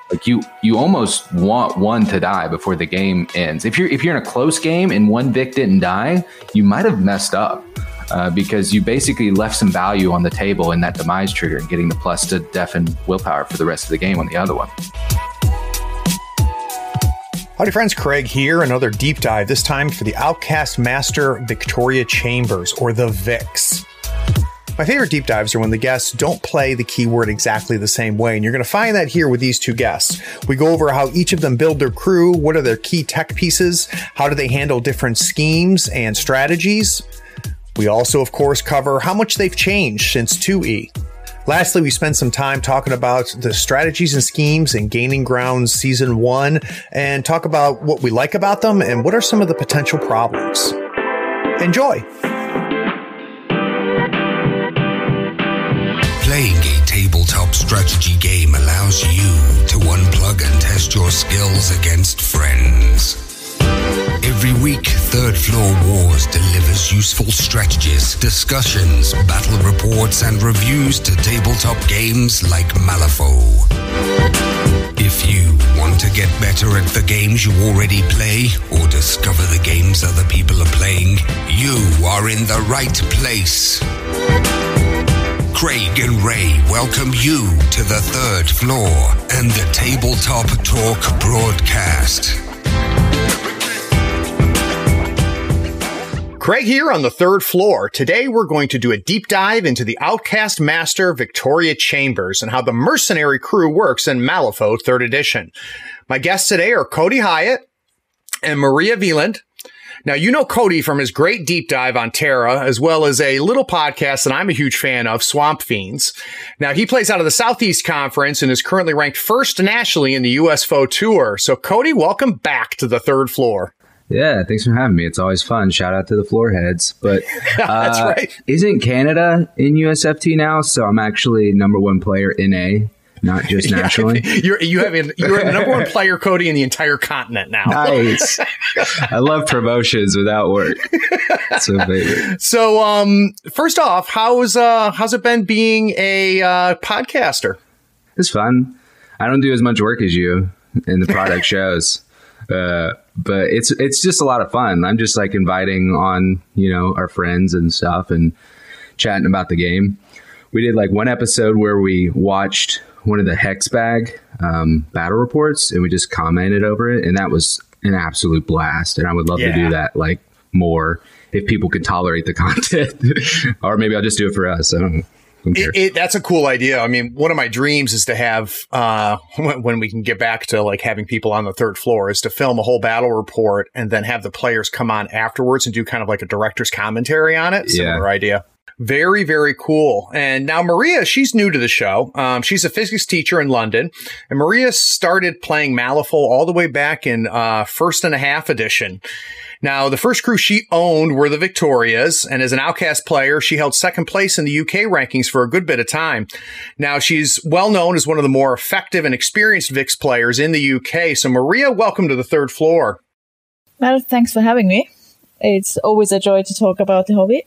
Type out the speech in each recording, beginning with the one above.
Like you almost want one to die before the game ends. If you're in a close game and one Vic didn't die, you might have messed up because you basically left some value on the table in that demise trigger and getting the plus to deafen willpower for the rest of the game on the other one. Howdy friends, Craig here. Another deep dive, this time for the Outcast Master Victoria Chambers, or the VICs. My favorite deep dives are when the guests don't play the keyword exactly the same way, and you're going to find that here with these two guests. We go over how each of them build their crew, what are their key tech pieces, how do they handle different schemes and strategies. We also, of course, cover how much they've changed since 2E. Lastly, we spend some time talking about the strategies and schemes in Gaining Grounds Season 1 and talk about what we like about them and what are some of the potential problems. Enjoy! Playing a tabletop strategy game allows you to unplug and test your skills against friends. Every week, Third Floor Wars delivers useful strategies, discussions, battle reports, and reviews to tabletop games like Malifaux. If you want to get better at the games you already play, or discover the games other people are playing, you are in the right place. Craig and Ray welcome you to the Third Floor and the Tabletop Talk broadcast. Craig here on the Third Floor. Today we're going to do a deep dive into the Outcast Master Victoria Chambers and how the mercenary crew works in Malifaux 3rd Edition. My guests today are Cody Hyatt and Maria Wieland. Now, you know Cody from his great deep dive on Terra, as well as a little podcast that I'm a huge fan of, Swamp Fiends. Now, he plays out of the Southeast Conference and is currently ranked first nationally in the USFO Tour. So, Cody, welcome back to the Third Floor. Yeah, thanks for having me. It's always fun. Shout out to the Floorheads. But that's right. Isn't Canada in USFT now? So I'm actually number one player in A, not just nationally. You're the number one player, Cody, in the entire continent now. Nice. I love promotions without work. So favorite. So, first off, how's it been being a podcaster? It's fun. I don't do as much work as you, and the product shows. But it's just a lot of fun. I'm just like inviting on, our friends and stuff and chatting about the game. We did like one episode where we watched one of the Hexbag battle reports and we just commented over it. And that was an absolute blast. And I would love to do that like more if people could tolerate the content. Or maybe I'll just do it for us. I don't know. That's a cool idea. I mean, one of my dreams is to have, when we can get back to like having people on the third floor, is to film a whole battle report and then have the players come on afterwards and do kind of like a director's commentary on it. Similar idea. Very, very cool. And now Maria, she's new to the show. She's a physics teacher in London. And Maria started playing Malifaux all the way back in 1st and a half edition. Now, the first crew she owned were the Victorias, and as an Outcast player, she held second place in the UK rankings for a good bit of time. Now, she's well known as one of the more effective and experienced VIX players in the UK. So, Maria, welcome to the Third Floor. Well, thanks for having me. It's always a joy to talk about the hobby.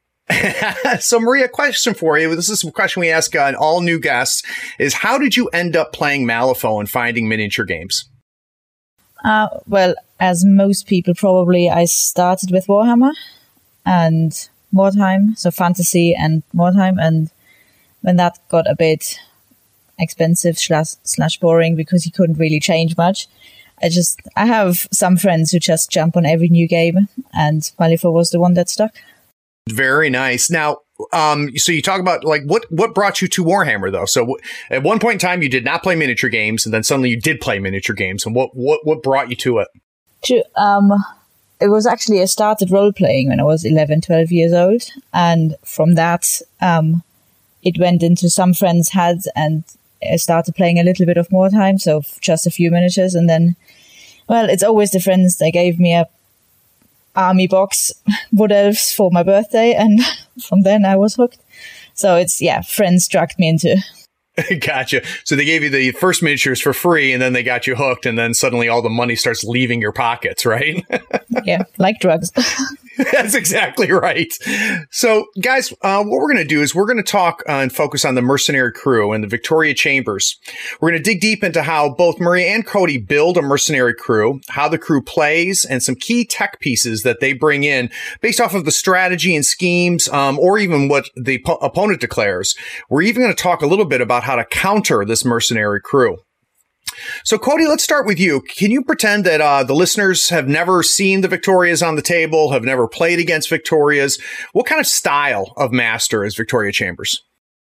So, Maria, question for you. This is a question we ask all new guests, is how did you end up playing Malifaux and finding miniature games? Well, as most people probably, I started with Warhammer and Mordheim, so fantasy and Mordheim, and when that got a bit expensive slash boring because you couldn't really change much, I have some friends who just jump on every new game, and Malifaux was the one that stuck. Very nice. Now, so you talk about like what brought you to Warhammer though? So at one point in time you did not play miniature games, and then suddenly you did play miniature games. And what brought you to it? It was actually I started role playing when I was 11, 12 years old, and from that it went into some friends' heads, and I started playing a little bit of Mordheim, so just a few miniatures, and then it's always the friends. They gave me a army box Wood Elves for my birthday, and from then I was hooked. So it's friends dragged me into Gotcha. So they gave you the first miniatures for free, and then they got you hooked, and then suddenly all the money starts leaving your pockets, right? Yeah, like drugs. That's exactly right. So, guys, what we're going to do is we're going to talk and focus on the Mercenary Crew and the Victoria Chambers. We're going to dig deep into how both Maria and Cody build a Mercenary Crew, how the crew plays, and some key tech pieces that they bring in based off of the strategy and schemes, or even what the opponent declares. We're even going to talk a little bit about how to counter this Mercenary Crew. So, Cody, let's start with you. Can you pretend that the listeners have never seen the Victorias on the table, have never played against Victorias? What kind of style of master is Victoria Chambers?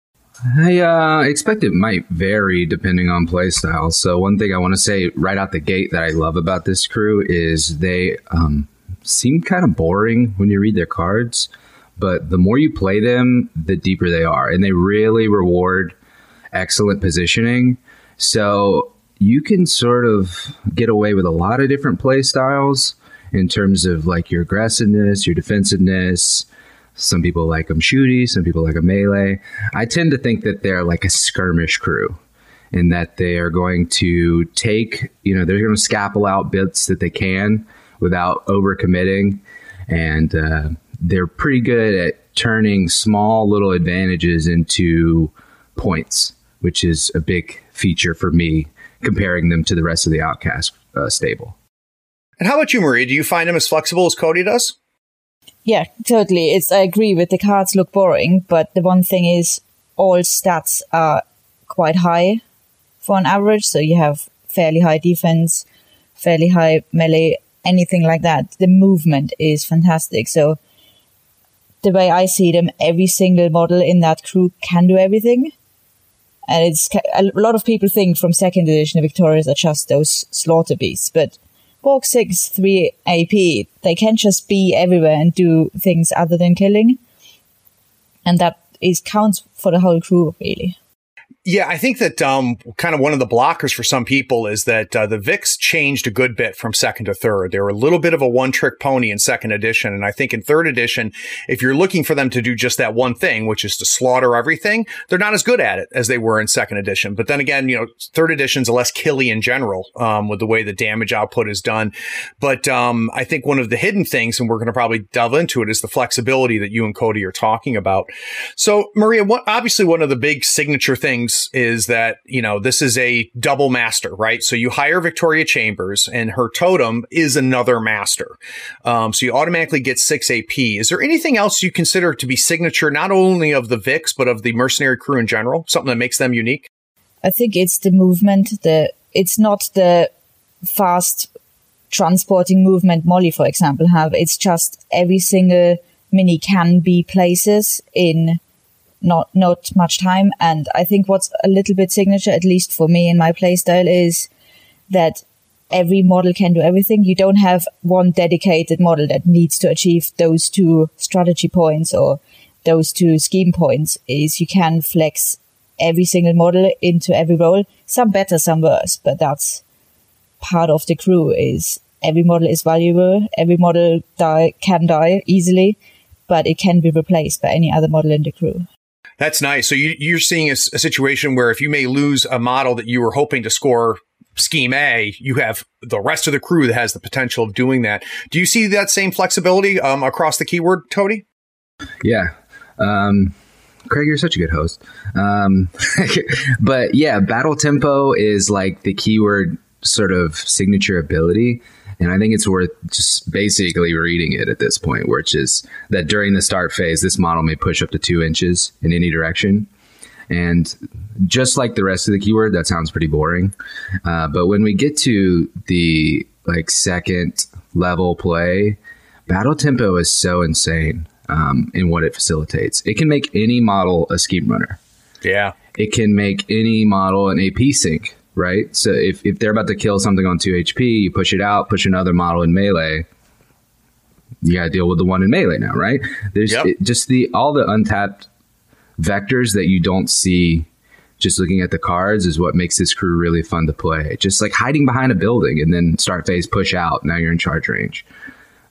I expect it might vary depending on play style. So one thing I want to say right out the gate that I love about this crew is they seem kind of boring when you read their cards, but the more you play them, the deeper they are. And they really reward excellent positioning. So you can sort of get away with a lot of different play styles in terms of like your aggressiveness, your defensiveness. Some people like them shooty, some people like a melee. I tend to think that they're like a skirmish crew in that they are going to take, they're going to scalpel out bits that they can without overcommitting. And they're pretty good at turning small little advantages into points, which is a big feature for me, comparing them to the rest of the Outcast stable. And how about you, Maria? Do you find them as flexible as Cody does? Yeah, totally. I agree with the cards look boring, but the one thing is all stats are quite high for an average. So you have fairly high defense, fairly high melee, anything like that. The movement is fantastic. So the way I see them, every single model in that crew can do everything. And it's a lot of people think from second edition the Victorias are just those slaughter beasts, but Borg 6, 3 AP, they can just be everywhere and do things other than killing. And that counts for the whole crew, really. Yeah, I think that kind of one of the blockers for some people is that the Vics changed a good bit from second to third. They were a little bit of a one-trick pony in second edition. And I think in third edition, if you're looking for them to do just that one thing, which is to slaughter everything, they're not as good at it as they were in second edition. But then again, third edition's less killy in general with the way the damage output is done. But I think one of the hidden things, and we're going to probably delve into it, is the flexibility that you and Cody are talking about. So, Maria, obviously one of the big signature things is that, this is a double master, right? So you hire Victoria Chambers and her totem is another master. So you automatically get 6 AP. Is there anything else you consider to be signature, not only of the Vics, but of the Mercenary Crew in general? Something that makes them unique? I think it's the movement. It's not the fast transporting movement Molly, for example, have. It's just every single mini can be places in not much time. And I think what's a little bit signature, at least for me in my playstyle, is that every model can do everything. You don't have one dedicated model that needs to achieve those 2 strategy points or those 2 scheme points. Is you can flex every single model into every role. Some better, some worse, but that's part of the crew. Is every model is valuable. Every model can die easily, but it can be replaced by any other model in the crew. That's nice. So you're seeing a situation where if you may lose a model that you were hoping to score scheme A, you have the rest of the crew that has the potential of doing that. Do you see that same flexibility across the keyword, Cody? Yeah. Craig, you're such a good host. But yeah, battle tempo is like the keyword sort of signature ability. And I think it's worth just basically reading it at this point, which is that during the start phase, this model may push up to 2 inches in any direction. And just like the rest of the keyword, that sounds pretty boring. But when we get to the second level play, battle tempo is so insane in what it facilitates. It can make any model a scheme runner. Yeah. It can make any model an AP sync. Right? So if they're about to kill something on 2 HP, you push it out, push another model in melee, you got to deal with the one in melee now, right? There's just all the untapped vectors that you don't see just looking at the cards is what makes this crew really fun to play. Just like hiding behind a building and then start phase, push out. Now you're in charge range.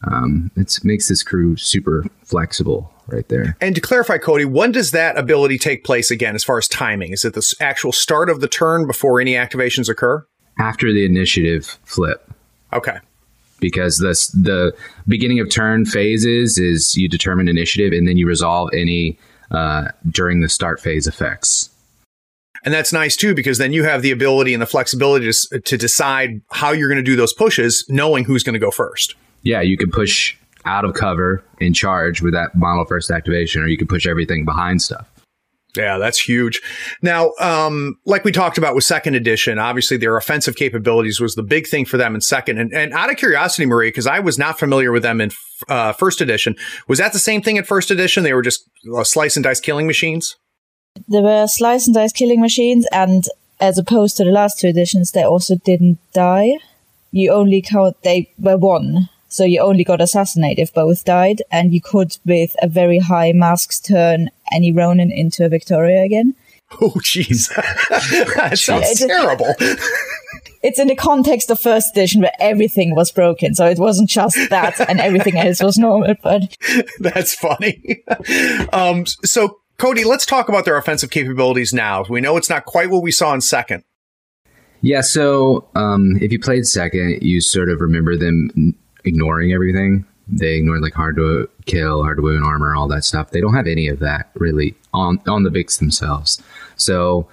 It makes this crew super flexible right there. And to clarify, Cody, when does that ability take place again as far as timing? Is it the actual start of the turn before any activations occur? After the initiative flip. Okay. Because the beginning of turn phases is you determine initiative and then you resolve any during the start phase effects. And that's nice, too, because then you have the ability and the flexibility to decide how you're going to do those pushes, knowing who's going to go first. Yeah, you can push out of cover and charge with that model first activation, or you can push everything behind stuff. Yeah, that's huge. Now, like we talked about with second edition, obviously their offensive capabilities was the big thing for them in second. And out of curiosity, Maria, because I was not familiar with them in first edition, was that the same thing in first edition? They were just slice and dice killing machines? There were slice and dice killing machines, and as opposed to the last two editions, they also didn't die. You only they were one. So you only got assassinate if both died, and you could, with a very high masks, turn any Ronin into a Victoria again. Oh, jeez. That sounds terrible. It's in the context of first edition where everything was broken, so it wasn't just that and everything else was normal. But that's funny. So, Cody, let's talk about their offensive capabilities now. We know it's not quite what we saw in second. Yeah, so if you played second, you sort of remember them ignoring everything. They ignore like hard to kill, hard to wound armor, all that stuff. They don't have any of that really on the Vix themselves. So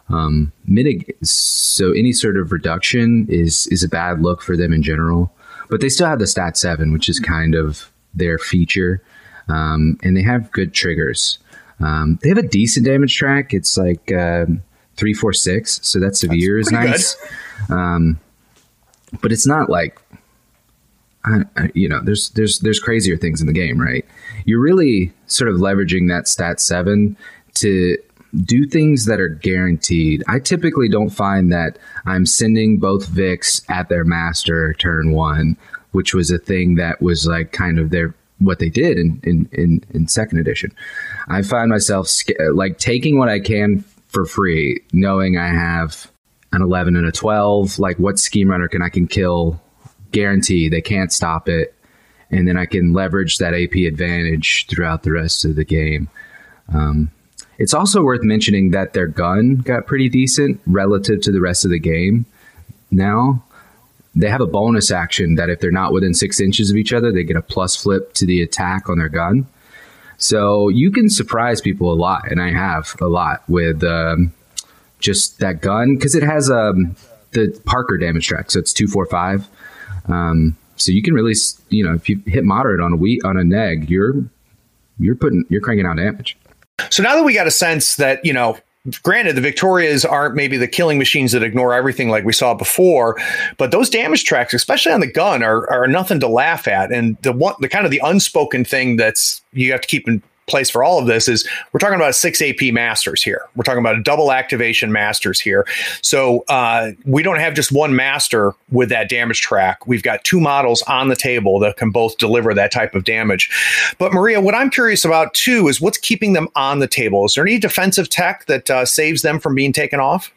so any sort of reduction is a bad look for them in general. But they still have the stat 7, which is kind of their feature. And they have good triggers. They have a decent damage track. It's like 346, so that severe is nice. But it's not like there's crazier things in the game, right? You're really sort of leveraging that stat 7 to do things that are guaranteed. I typically don't find that I'm sending both Vix at their master turn 1, which was a thing that was like kind of what they did in second edition. I find myself like taking what I can for free, knowing I have an 11 and a 12. Like, what scheme runner I can kill? Guarantee they can't stop it, and then I can leverage that AP advantage throughout the rest of the game. It's also worth mentioning that their gun got pretty decent relative to the rest of the game. Now they have a bonus action that if they're not within 6 inches of each other, they get a plus flip to the attack on their gun. So you can surprise people a lot, and I have a lot with just that gun, because it has the Parker damage track, so it's 245. So you can really, if you hit moderate on a neg, you're cranking out damage. So now that we got a sense that, granted, the Victorias aren't maybe the killing machines that ignore everything like we saw before, but those damage tracks, especially on the gun, are nothing to laugh at. And the kind of the unspoken thing that's you have to keep in place for all of this is we're talking about 6 AP masters here. We're talking about a double activation masters here. So we don't have just one master with that damage track. We've got 2 models on the table that can both deliver that type of damage. But Maria, what I'm curious about too is what's keeping them on the table. Is there any defensive tech that saves them from being taken off?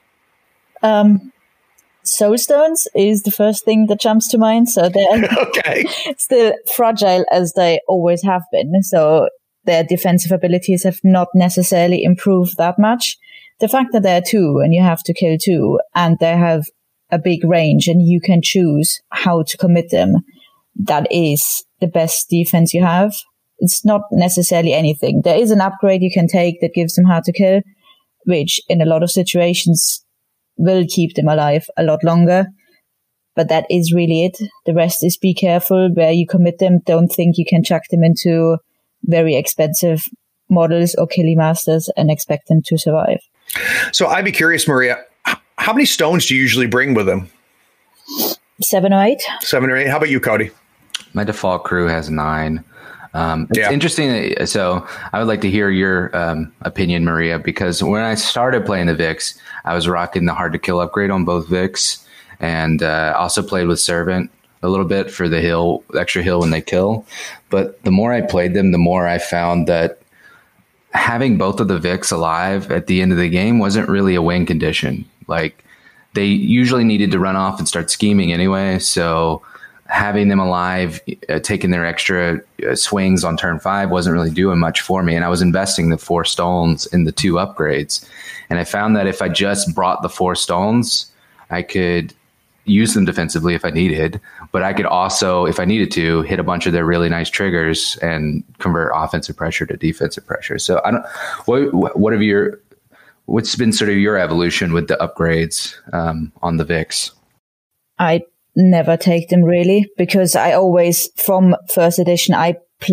Soulstones is the first thing that jumps to mind. So they're okay. Still fragile as they always have been. So their defensive abilities have not necessarily improved that much. The fact that there are 2 and you have to kill 2 and they have a big range and you can choose how to commit them, that is the best defense you have. It's not necessarily anything. There is an upgrade you can take that gives them hard to kill, which in a lot of situations will keep them alive a lot longer. But that is really it. The rest is be careful where you commit them. Don't think you can chuck them into very expensive models or killy masters and expect them to survive. So I'd be curious, Maria, how many stones do you usually bring with them? 7 or 8. 7 or 8. How about you, Cody? My default crew has 9. It's interesting. So I would like to hear your opinion, Maria, because when I started playing the Vix, I was rocking the hard to kill upgrade on both Vix, and also played with Servant a little bit for the extra heal when they kill. But the more I played them, the more I found that having both of the Vix alive at the end of the game wasn't really a win condition. Like, they usually needed to run off and start scheming anyway. So having them alive, taking their extra swings on turn 5 wasn't really doing much for me. And I was investing the 4 stones in the 2 upgrades. And I found that if I just brought the 4 stones, I could use them defensively if I needed, but I could also, if I needed to, hit a bunch of their really nice triggers and convert offensive pressure to defensive pressure. So I don't, what's been sort of your evolution with the upgrades on the Vix? I never take them really, because I always, from first edition, my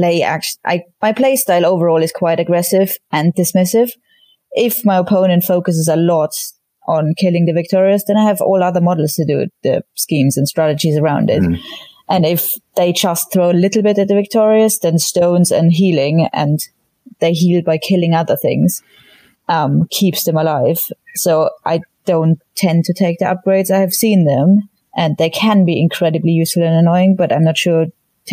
play style overall is quite aggressive and dismissive. If my opponent focuses a lot on killing the Victorious, then I have all other models to do the schemes and strategies around it. Mm. And if they just throw a little bit at the Victorious, then stones and healing, and they heal by killing other things, keeps them alive. So I don't tend to take the upgrades. I have seen them, and they can be incredibly useful and annoying, but I'm not sure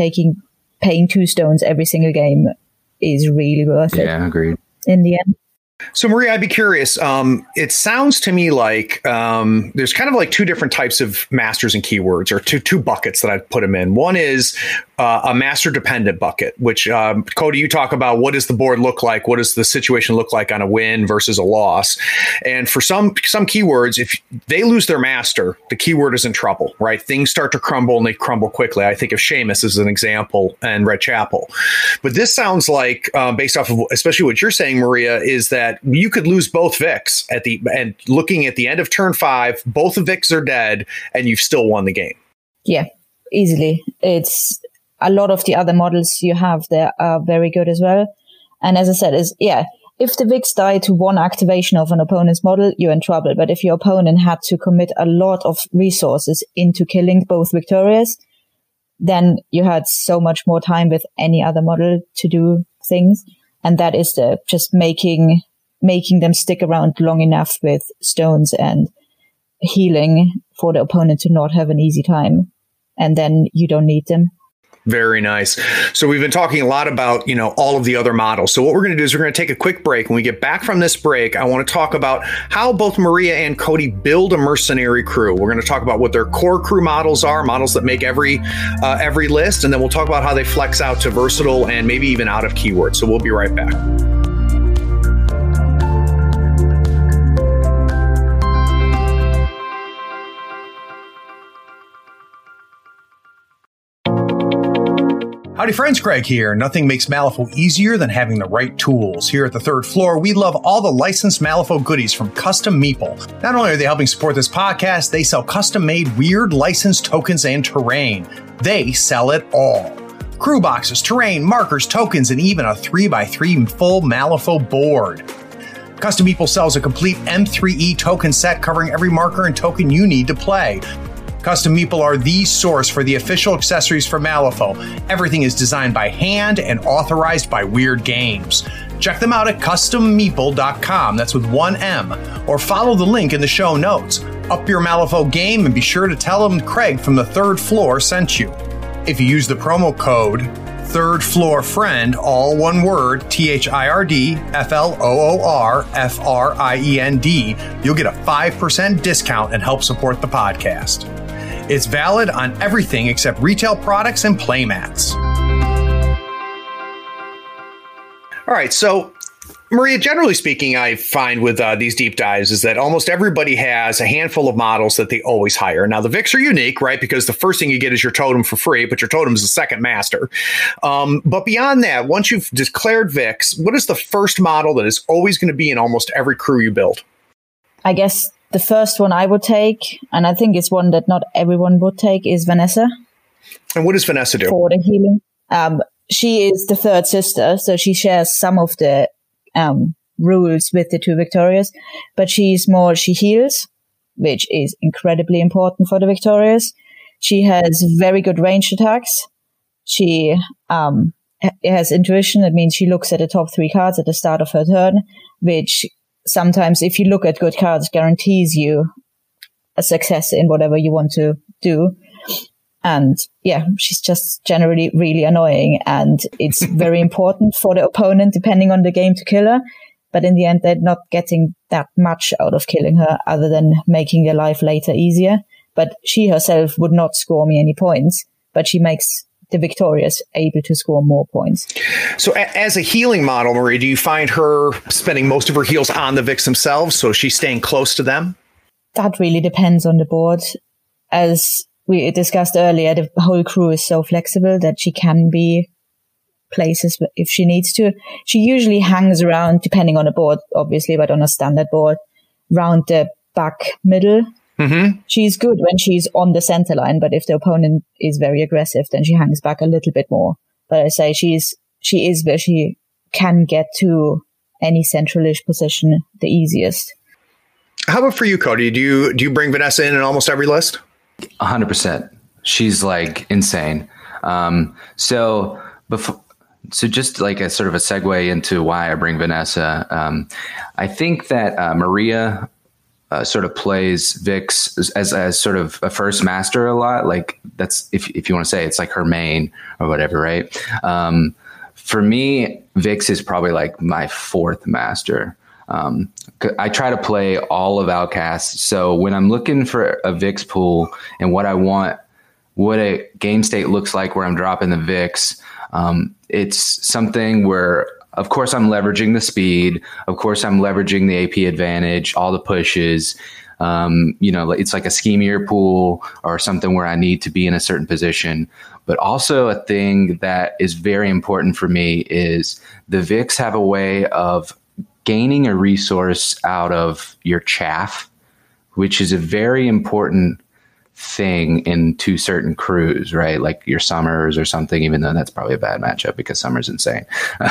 paying 2 stones every single game is really worth it. Yeah, agreed. In the end. So, Maria, I'd be curious. It sounds to me like there's kind of like 2 different types of masters and keywords, or two buckets that I'd put them in. One is a master dependent bucket, which Cody, you talk about what does the board look like? What does the situation look like on a win versus a loss? And for some keywords, if they lose their master, the keyword is in trouble, right? Things start to crumble, and they crumble quickly. I think of Seamus as an example and Red Chapel. But this sounds like, based off of especially what you're saying, Maria, is that you could lose both Vix and looking at the end of turn 5, both the Vix are dead, and you've still won the game. Yeah, easily. It's a lot of the other models you have there are very good as well. And as I said, if the Vix die to 1 activation of an opponent's model, you're in trouble. But if your opponent had to commit a lot of resources into killing both Victorious, then you had so much more time with any other model to do things. And that is just making them stick around long enough with stones and healing for the opponent to not have an easy time. And then you don't need them. Very nice. So we've been talking a lot about, all of the other models. So what we're going to do is we're going to take a quick break. When we get back from this break, I want to talk about how both Maria and Cody build a mercenary crew. We're going to talk about what their core crew models are, models that make every list. And then we'll talk about how they flex out to versatile and maybe even out of keywords. So we'll be right back. Howdy friends, Craig here. Nothing makes Malifaux easier than having the right tools. Here at the 3rd floor, we love all the licensed Malifaux goodies from Custom Meeple. Not only are they helping support this podcast, they sell custom-made weird licensed tokens and terrain. They sell it all. Crew boxes, terrain, markers, tokens, and even a 3x3 full Malifaux board. Custom Meeple sells a complete M3E token set covering every marker and token you need to play. Custom Meeple are the source for the official accessories for Malifaux. Everything is designed by hand and authorized by Weird Games. Check them out at custommeeple.com, that's with 1 M, or follow the link in the show notes. Up your Malifaux game and be sure to tell them Craig from the 3rd floor sent you. If you use the promo code 3rd Floor Friend, all one word, THIRDFLOORFRIEND, you'll get a 5% discount and help support the podcast. It's valid on everything except retail products and playmats. All right, so Maria, generally speaking, I find with these deep dives is that almost everybody has a handful of models that they always hire. Now, the Vix are unique, right? Because the first thing you get is your totem for free, but your totem is the second master. But beyond that, once you've declared Vix, what is the first model that is always going to be in almost every crew you build? I guess the first one I would take, and I think it's one that not everyone would take, is Vanessa. And what does Vanessa do? For the healing. She is the 3rd sister, so she shares some of the rules with the 2 Victorious, but she heals, which is incredibly important for the Victorious. She has very good ranged attacks. She has intuition. That means she looks at the top 3 cards at the start of her turn, which sometimes, if you look at good cards, guarantees you a success in whatever you want to do. And yeah, she's just generally really annoying, and it's very important for the opponent, depending on the game, to kill her. But in the end, they're not getting that much out of killing her other than making their life later easier. But she herself would not score me any points. but she makes the victorious able to score more points. So as a healing model, Marie, do you find her spending most of her heals on the Vix themselves? So she's staying close to them? That really depends on the board. As we discussed earlier, the whole crew is so flexible that she can be places if she needs to. She usually hangs around, depending on the board, obviously, but on a standard board, round the back middle. Mm-hmm. She's good when she's on the center line, but if the opponent is very aggressive, then she hangs back a little bit more. But I say she is where she can get to any centralish position the easiest. How about for you, Cody? Do you bring Vanessa in almost every list? 100%. She's like insane. So just like a sort of a segue into why I bring Vanessa. I think that Maria sort of plays Vix as sort of a first master a lot. Like that's, if you want to say it's like her main or whatever, right? For me, Vix is probably like my fourth master. I try to play all of Outcast. So when I'm looking for a Vix pool and what I want, what a game state looks like where I'm dropping the Vix, it's something where, of course, I'm leveraging the speed. Of course, I'm leveraging the AP advantage, all the pushes. It's like a schemier pool or something where I need to be in a certain position. But also a thing that is very important for me is the Vix have a way of gaining a resource out of your chaff, which is a very important thing into certain crews, right? Like your Summers or something, even though that's probably a bad matchup because Summers insane.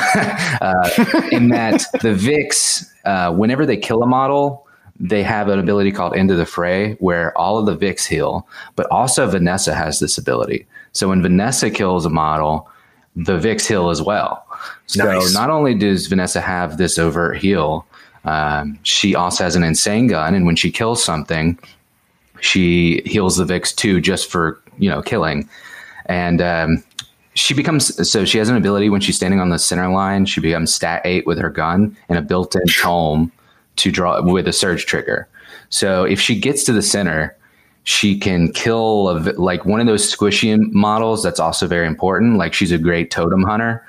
In that the Vix, whenever they kill a model, they have an ability called End of the Fray where all of the Vix heal, but also Vanessa has this ability. So when Vanessa kills a model, the Vix heal as well. So nice. Not only does Vanessa have this overt heal, she also has an insane gun. And when she kills something, she heals the Vix too, just for, killing. And she has an ability when she's standing on the center line, she becomes stat 8 with her gun and a built-in tome to draw with a surge trigger. So if she gets to the center, she can kill like one of those squishy models. That's also very important. Like she's a great totem hunter.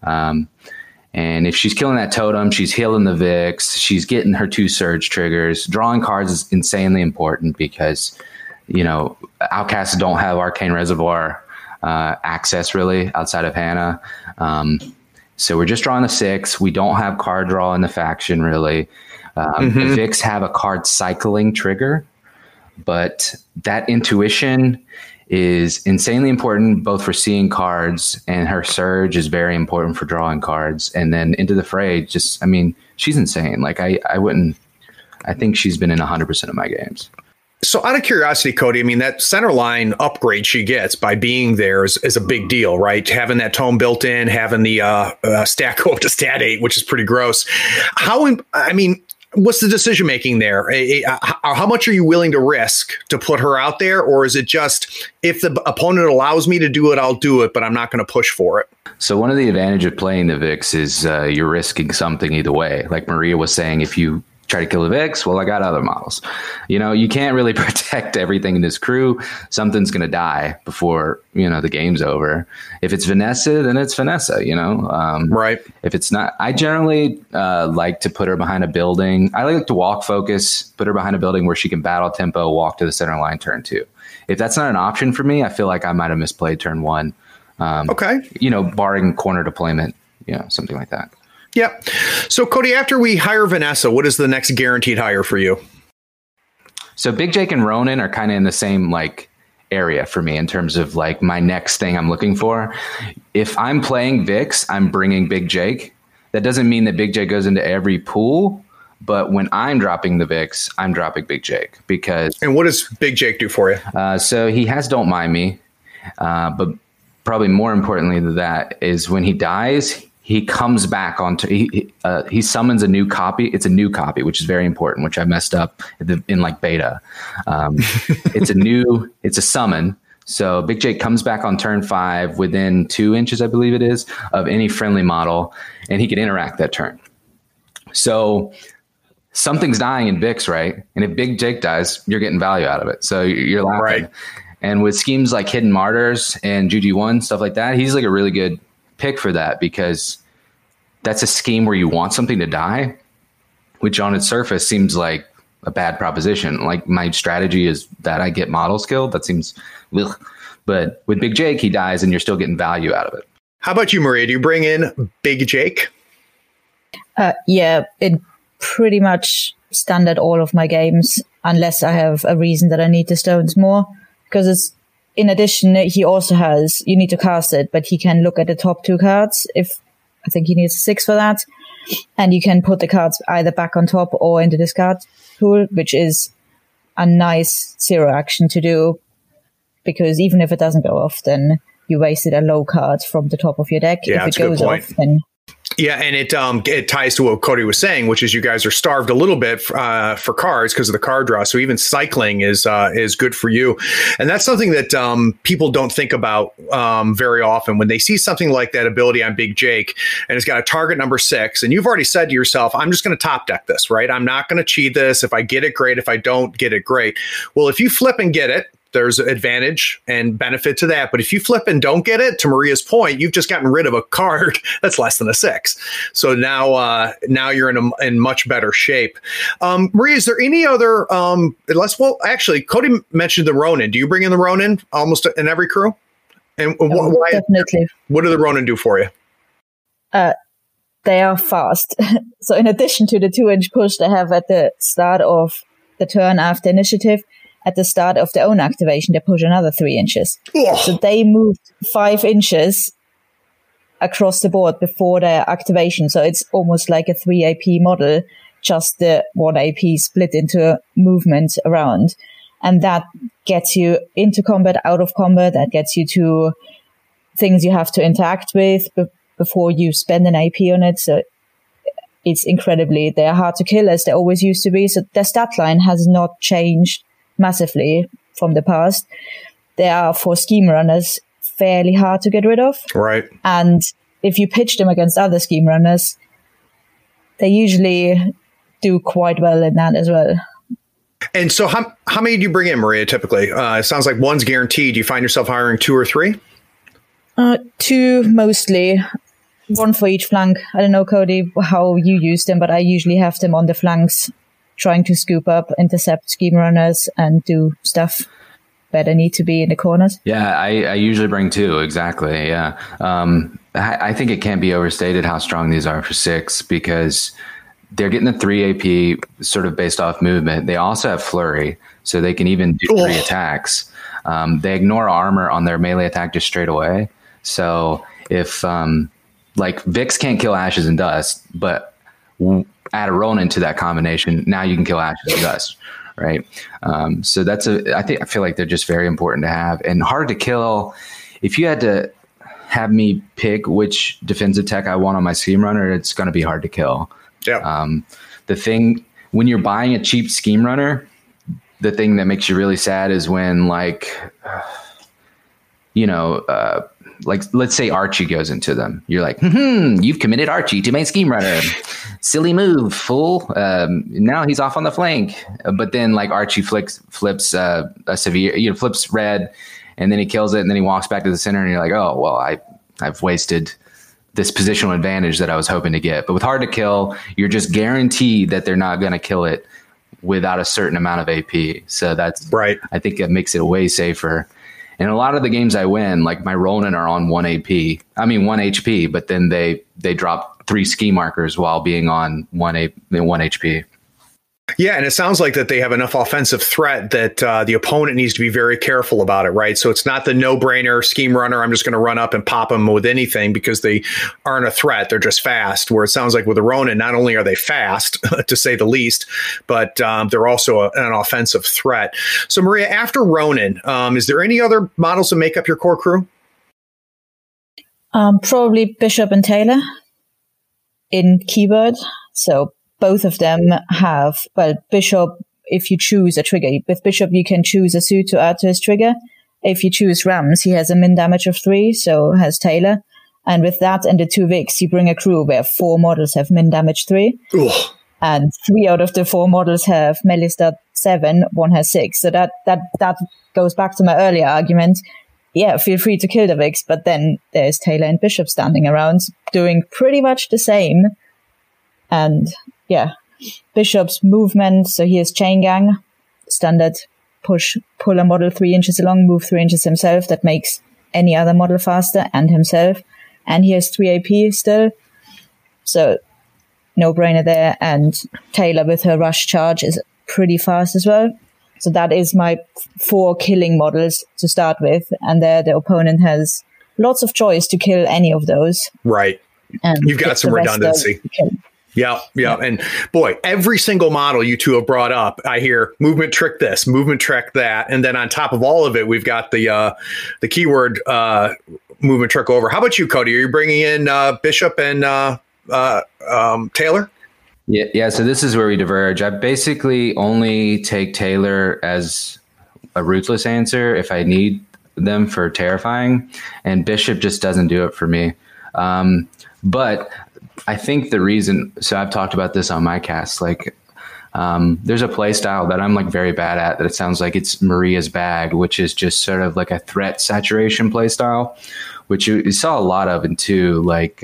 And if she's killing that totem, she's healing the Vix, she's getting her 2 surge triggers. Drawing cards is insanely important because, Outcasts don't have Arcane Reservoir access really outside of Hannah. So we're just drawing the 6. We don't have card draw in the faction really. The Vix have a card cycling trigger, but that intuition is insanely important both for seeing cards, and her surge is very important for drawing cards. And then Into the Fray, she's insane. Like I think she's been in 100% of my games. So out of curiosity, Cody, that center line upgrade she gets by being there is a big deal, right? Having that tome built in, having the stat go up to stat 8, which is pretty gross. What's the decision making there? How much are you willing to risk to put her out there? Or is it just, if the opponent allows me to do it, I'll do it, but I'm not going to push for it? So one of the advantages of playing the Vix is you're risking something either way. Like Maria was saying, if you try to kill the Vix, well, I got other models. You can't really protect everything in this crew. Something's going to die before, the game's over. If it's Vanessa, then it's Vanessa, Right. If it's not, I generally like to put her behind a building. I like to walk focus, put her behind a building where she can battle tempo, walk to the center line turn 2. If that's not an option for me, I feel like I might have misplayed turn 1. Okay. Barring corner deployment, something like that. Yep. So, Cody, after we hire Vanessa, what is the next guaranteed hire for you? So Big Jake and Ronan are kind of in the same area for me in terms of my next thing I'm looking for. If I'm playing Vix, I'm bringing Big Jake. That doesn't mean that Big Jake goes into every pool, but when I'm dropping the Vix, I'm dropping Big Jake because. And what does Big Jake do for you? So he has Don't Mind Me, but probably more importantly than that is when he dies, he comes back onto, he summons a new copy. It's a new copy, which is very important, which I messed up in beta. It's a summon. So Big Jake comes back on turn 5 within 2 inches, I believe it is, of any friendly model, and he can interact that turn. So something's dying in Vix, right? And if Big Jake dies, you're getting value out of it. So you're laughing. Right. And with schemes like Hidden Martyrs and GG1, stuff like that, he's like a really good pick for that, because that's a scheme where you want something to die, which on its surface seems like a bad proposition. Like, my strategy is that I get model skill. That seems, ugh. But with Big Jake, he dies and you're still getting value out of it. How about you, Maria? Do you bring in Big Jake? Yeah, it pretty much standard all of my games, unless I have a reason that I need the stones more. Because it's, in addition, he also has, you need to cast it, but he can look at the top 2 cards. If I think he needs 6 for that. And you can put the cards either back on top or in the discard pool, which is a nice 0 action to do. Because even if it doesn't go off, then you wasted a low card from the top of your deck. Yeah, if it goes off, then... Yeah, and it ties to what Cody was saying, which is you guys are starved a little bit for cards because of the card draw. So even cycling is good for you, and that's something that people don't think about very often when they see something like that ability on Big Jake, and it's got a target number 6, and you've already said to yourself, "I'm just going to top deck this, right? I'm not going to cheat this. If I get it, great. If I don't get it, great." Well, if you flip and get it, there's advantage and benefit to that. But if you flip and don't get it, to Maria's point, you've just gotten rid of a card that's less than a 6. So now you're in much better shape. Maria, is there any other, actually, Cody mentioned the Ronin. Do you bring in the Ronin almost in every crew? And why, definitely. What do the Ronin do for you? They are fast. So in addition to the 2-inch push they have at the start of the turn after initiative, at the start of their own activation, they push another 3 inches. Oh. So they moved 5 inches across the board before their activation. So it's almost like a 3 AP model, just the 1 AP split into movement around. And that gets you into combat, out of combat. That gets you to things you have to interact with before you spend an AP on it. So it's incredibly, they're hard to kill as they always used to be. So their stat line has not changed massively from the past. They are, for scheme runners, fairly hard to get rid of. Right. And if you pitch them against other scheme runners, they usually do quite well in that as well. And so how many do you bring in, Maria, typically? It sounds like 1's guaranteed. Do you find yourself hiring 2 or 3? 2 mostly. 1 for each flank. I don't know, Cody, how you use them, but I usually have them on the flanks, trying to scoop up, intercept scheme runners, and do stuff where they need to be in the corners. Yeah, I usually bring 2, exactly, yeah. I think it can't be overstated how strong these are for 6, because they're getting the 3 AP sort of based off movement. They also have flurry, so they can even do 3 attacks. They ignore armor on their melee attack just straight away. So if, like, Vix can't kill Ashes and Dust, but add a Ronin to that combination, now you can kill Ashes and Dust, right? So I feel like they're just very important to have and hard to kill. If you had to have me pick which defensive tech I want on my scheme runner, it's going to be hard to kill. Yeah. The thing, when you're buying a cheap scheme runner, the thing that makes you really sad is when, like, like, let's say Archie goes into them. You're like, you've committed Archie to my scheme runner. Silly move, fool. Now he's off on the flank. But then, like, Archie flips a severe, flips red, and then he kills it, and then he walks back to the center, and you're like, oh, well, I've wasted this positional advantage that I was hoping to get. But with hard to kill, you're just guaranteed that they're not going to kill it without a certain amount of AP. So that's right. I think it makes it way safer. And a lot of the games I win, like my Ronin are on 1 HP, but then they drop 3 ski markers while being on 1 HP. Yeah, and it sounds like that they have enough offensive threat that the opponent needs to be very careful about it, right? So it's not the no-brainer scheme runner, I'm just going to run up and pop them with anything because they aren't a threat. They're just fast, where it sounds like with the Ronin, not only are they fast, to say the least, but they're also an offensive threat. So, Maria, after Ronin, is there any other models that make up your core crew? Probably Bishop and Taylor in Keyword. So both of them have, Bishop, if you choose a trigger, with Bishop you can choose a suit to add to his trigger. If you choose Rams, he has a min damage of 3, so has Taylor. And with that and the 2 Vix, you bring a crew where 4 models have min damage 3. Ugh. and 3 out of the 4 models have melee stat 7, 1 has 6. So that goes back to my earlier argument. Yeah, feel free to kill the Vix, but then there's Taylor and Bishop standing around doing pretty much the same. And yeah, Bishop's movement, so he has Chain Gang, standard pull a model 3 inches along, move 3 inches himself. That makes any other model faster and himself. And he has 3 AP still. So no brainer there. And Taylor with her rush charge is pretty fast as well. So that is my 4 killing models to start with. And there the opponent has lots of choice to kill any of those. Right. And you've got some redundancy. Yeah. And boy, every single model you two have brought up, I hear movement trick this, movement trick that. And then on top of all of it, we've got the keyword movement trick over. How about you, Cody? Are you bringing in Bishop and Taylor? Yeah. So this is where we diverge. I basically only take Taylor as a ruthless answer if I need them for terrifying, and Bishop just doesn't do it for me. But I think the reason, so I've talked about this on my cast, like there's a play style that I'm like very bad at that it sounds like it's Maria's bag, which is just sort of like a threat saturation play style, which you saw a lot of in 2, like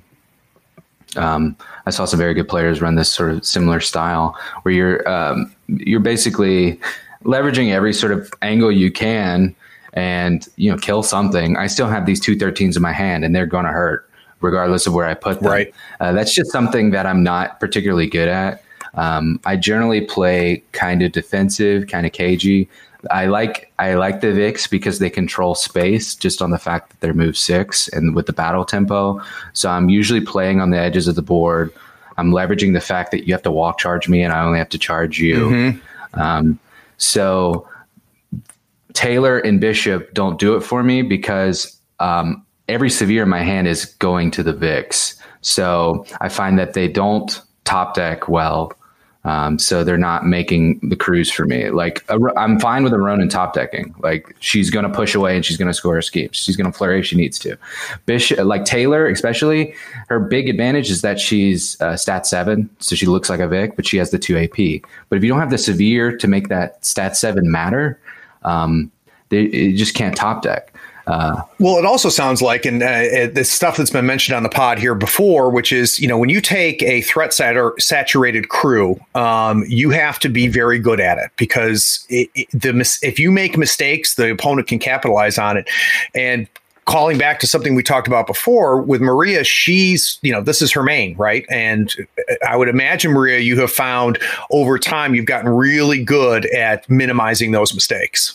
I saw some very good players run this sort of similar style where you're basically leveraging every sort of angle you can and, kill something. I still have these 2 13s in my hand and they're going to hurt regardless of where I put them. Right. That's just something that I'm not particularly good at. I generally play kind of defensive, kind of cagey. I like the Vix because they control space just on the fact that they're move 6 and with the battle tempo. So I'm usually playing on the edges of the board. I'm leveraging the fact that you have to walk charge me and I only have to charge you. Mm-hmm. So Taylor and Bishop don't do it for me because every severe in my hand is going to the Vix. So I find that they don't top deck well. So they're not making the cruise for me. Like I'm fine with a Ronin top decking. Like she's going to push away and she's going to score her schemes. She's going to flurry if she needs to. Bishop, like Taylor, especially, her big advantage is that she's stat 7. So she looks like a Vic, but she has the 2 AP. But if you don't have the severe to make that stat 7 matter, you just can't top deck. Well, it also sounds like, and the stuff that's been mentioned on the pod here before, which is, when you take a threat saturated crew, you have to be very good at it because if you make mistakes, the opponent can capitalize on it. And calling back to something we talked about before with Maria, she's, this is her main, right? And I would imagine, Maria, you have found over time, you've gotten really good at minimizing those mistakes.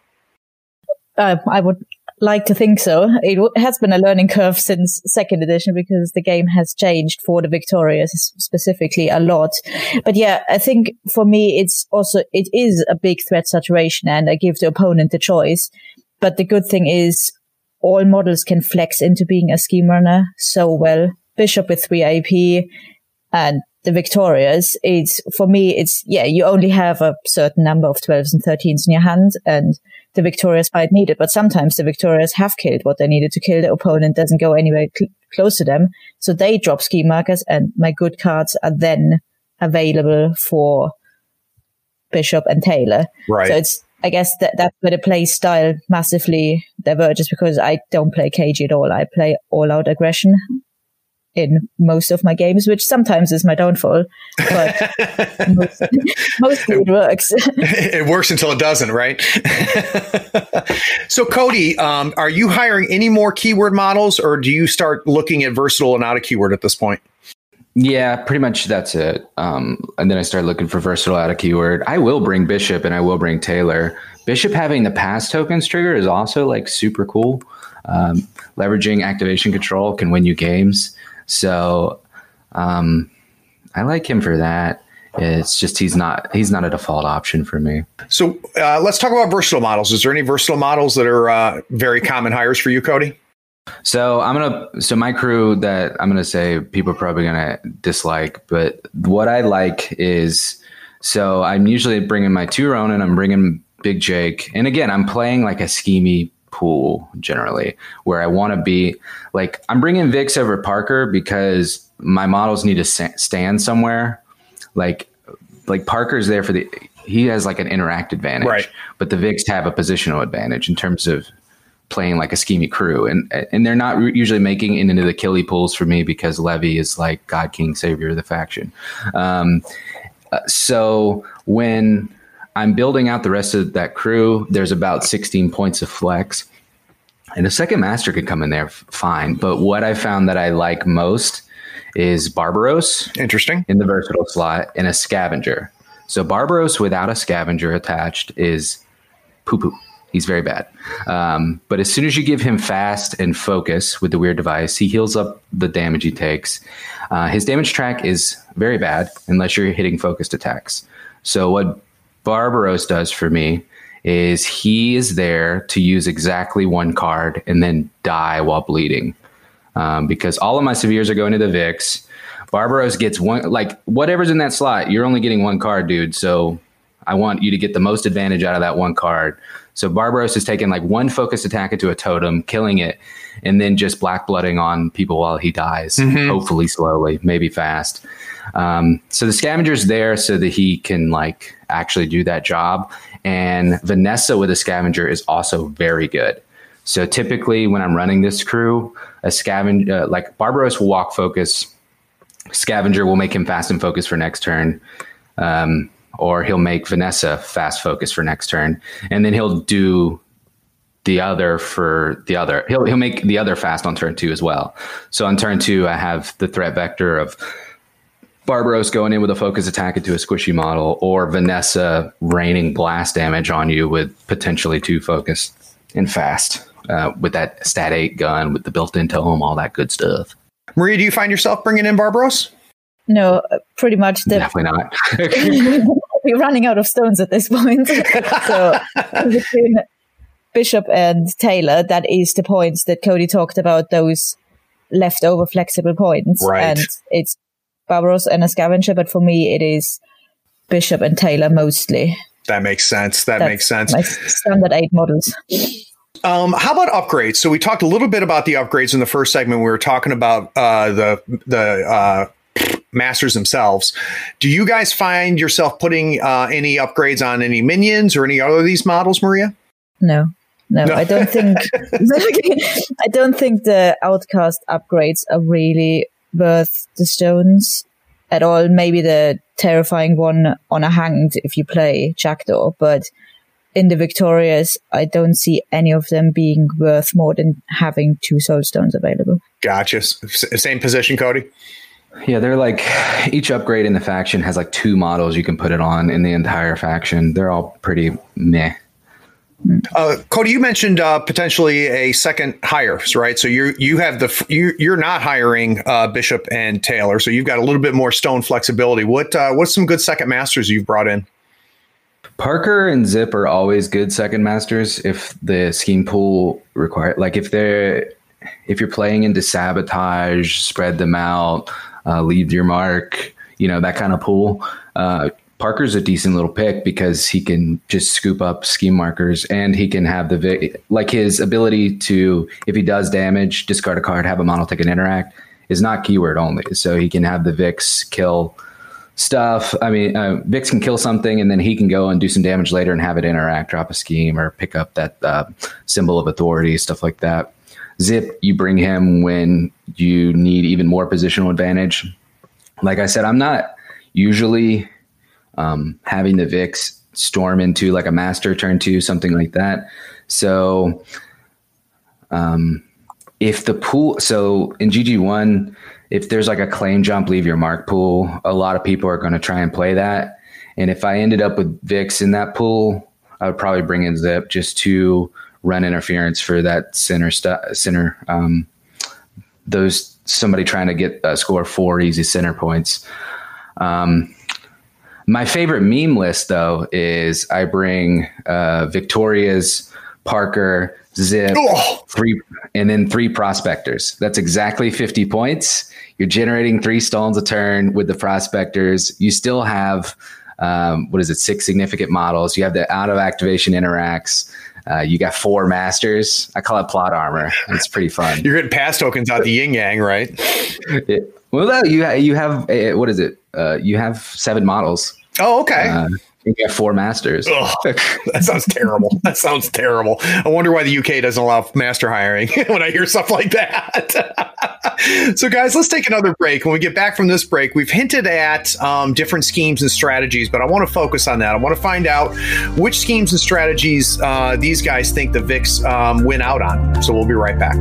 I would like to think so. It has been a learning curve since 2nd edition because the game has changed for the Victorious specifically a lot. But yeah, I think for me, it is a big threat saturation and I give the opponent the choice. But the good thing is all models can flex into being a scheme runner so well. Bishop with 3 AP and the Victorious, for me, you only have a certain number of 12s and 13s in your hand and the Victorious might need it, but sometimes the Victorious have killed what they needed to kill. The opponent doesn't go anywhere close to them. So they drop scheme markers and my good cards are then available for Bishop and Taylor. Right. So I guess that's where the play style massively diverges because I don't play cagey at all. I play all out aggression in most of my games, which sometimes is my downfall, but mostly it works. It works until it doesn't, right? So Cody, are you hiring any more keyword models or do you start looking at versatile and out of keyword at this point? Yeah, pretty much that's it. And then I start looking for versatile out of keyword. I will bring Bishop and I will bring Taylor. Bishop having the pass tokens trigger is also like super cool. Leveraging activation control can win you games. So I like him for that. It's just he's not a default option for me. So let's talk about versatile models. Is there any versatile models that are very common hires for you, Cody? So my crew that I'm gonna say people are probably gonna dislike, but what I like is, so I'm usually bringing my 2 Ronin, I'm bringing Big Jake, and again I'm playing like a schemey pool generally where I want to be like, I'm bringing Vix over Parker because my models need to stand somewhere. like Parker's there he has like an interact advantage, right? But the Vix have a positional advantage in terms of playing like a schemy crew, and they're not usually making it into the killy pools for me because Levy is like God King Savior of the faction. So when I'm building out the rest of that crew, there's about 16 points of flex, and a second master could come in there fine. But what I found that I like most is Barbaros, interesting, in the versatile slot, and a scavenger. So Barbaros without a scavenger attached is poo-poo. He's very bad. But as soon as you give him fast and focus with the weird device, he heals up the damage he takes. His damage track is very bad unless you're hitting focused attacks. So what Barbaros does for me is he is there to use exactly one card and then die while bleeding. Because all of my Severes are going to the Vix. Barbaros gets one, like whatever's in that slot, you're only getting one card, dude. So I want you to get the most advantage out of that one card. So Barbaros is taking like one focused attack into a totem, killing it, and then just black blooding on people while he dies, hopefully slowly, maybe fast. So the scavenger's there so that he can like actually do that job. And Vanessa with a scavenger is also very good. So typically when I'm running this crew, a scavenger, like Barbaros will walk focus, scavenger will make him fast and focus for next turn. Or he'll make Vanessa fast focus for next turn, and then he'll do the other for the other. He'll make the other fast on turn 2 as well. So on turn 2, I have the threat vector of Barbaros going in with a focus attack into a squishy model, or Vanessa raining blast damage on you with potentially 2 focus and fast with that stat 8 gun with the built-in tome, all that good stuff. Maria, do you find yourself bringing in Barbaros? No, pretty much. Definitely not. We're running out of stones at this point. So between Bishop and Taylor, that is the points that Cody talked about, those leftover flexible points. Right. And it's Barbaros and a scavenger, but for me it is Bishop and Taylor mostly. That makes sense. That makes sense. My standard 8 models. How about upgrades? So we talked a little bit about the upgrades in the first segment. We were talking about the masters themselves. Do you guys find yourself putting any upgrades on any minions or any other of these models, Maria? No. I don't think I don't think the Outcast upgrades are really worth the stones at all. Maybe the terrifying one on a hanged if you play Jackdaw, but in the Victorious, I don't see any of them being worth more than having 2 soul stones available. Gotcha. Same position, Cody? Yeah, they're like, each upgrade in the faction has like 2 models you can put it on in the entire faction. They're all pretty meh. Cody, you mentioned potentially a second hires, right? So you're not hiring Bishop and Taylor, so you've got a little bit more stone flexibility. What's some good second masters you've brought in? Parker and Zip are always good second masters if the scheme pool require, like if you're playing into sabotage, spread them out, leave your mark, that kind of pool. Parker's a decent little pick because he can just scoop up scheme markers, and he can have his ability to, if he does damage, discard a card, have a model take an interact, is not keyword only. So he can have the Vix kill stuff. I mean, Vix can kill something, and then he can go and do some damage later and have it interact, drop a scheme, or pick up that symbol of authority, stuff like that. Zip, you bring him when you need even more positional advantage. Like I said, I'm not usually having the Vix storm into like a master turn 2, something like that. So if the pool, so in GG1, if there's like a claim jump, leave your mark pool, a lot of people are going to try and play that. And if I ended up with Vix in that pool, I would probably bring in Zip just to run interference for that center, those somebody trying to get score 4 easy center points. My favorite meme list though is I bring Victoria's, Parker, Zip, 3, and then 3 prospectors. That's exactly 50 points. You're generating 3 stones a turn with the prospectors. You still have 6 significant models. You have the out of activation interacts. You got 4 masters. I call it plot armor. It's pretty fun. You're getting pass tokens out the yin yang, right? Well, no, you have what is it? you have 7 models. Oh, okay. You have 4 masters. Ugh, that sounds terrible. That sounds terrible. I wonder why the UK doesn't allow master hiring when I hear stuff like that. So, guys, let's take another break. When we get back from this break, we've hinted at different schemes and strategies, but I want to focus on that. I want to find out which schemes and strategies these guys think the VIX win out on. So we'll be right back.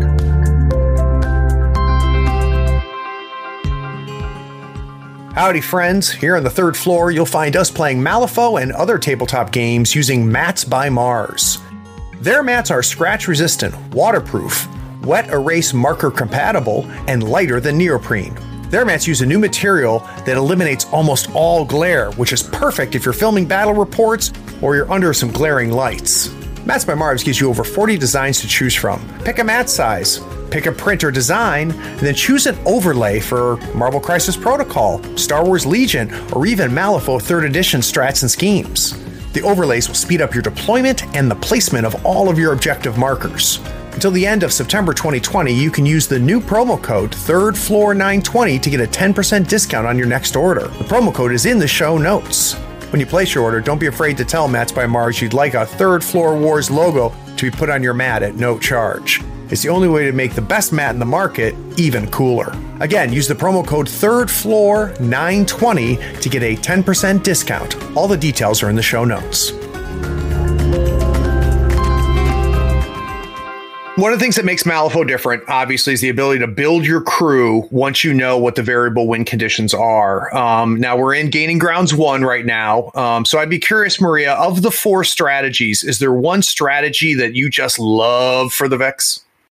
Howdy, friends. Here on the 3rd floor, you'll find us playing Malifaux and other tabletop games using Mats by Mars. Their mats are scratch-resistant, waterproof, wet erase marker compatible, and lighter than neoprene. Their mats use a new material that eliminates almost all glare, which is perfect if you're filming battle reports or you're under some glaring lights. Mats by Mars gives you over 40 designs to choose from. Pick a mat size, pick a print or design, and then choose an overlay for Marvel Crisis Protocol, Star Wars Legion, or even Malifaux 3rd Edition strats and schemes. The overlays will speed up your deployment and the placement of all of your objective markers. Until the end of September 2020, you can use the new promo code 3rdfloor920 to get a 10% discount on your next order. The promo code is in the show notes. When you place your order, don't be afraid to tell Mats by Mars you'd like a 3rd Floor Wars logo to be put on your mat at no charge. It's the only way to make the best mat in the market even cooler. Again, use the promo code 3rdfloor920 to get a 10% discount. All the details are in the show notes. One of the things that makes Malifaux different, obviously, is the ability to build your crew once you know what the variable win conditions are. Now, we're in Gaining Grounds 1 right now. So I'd be curious, Maria, of the 4 strategies, is there one strategy that you just love for the VIX?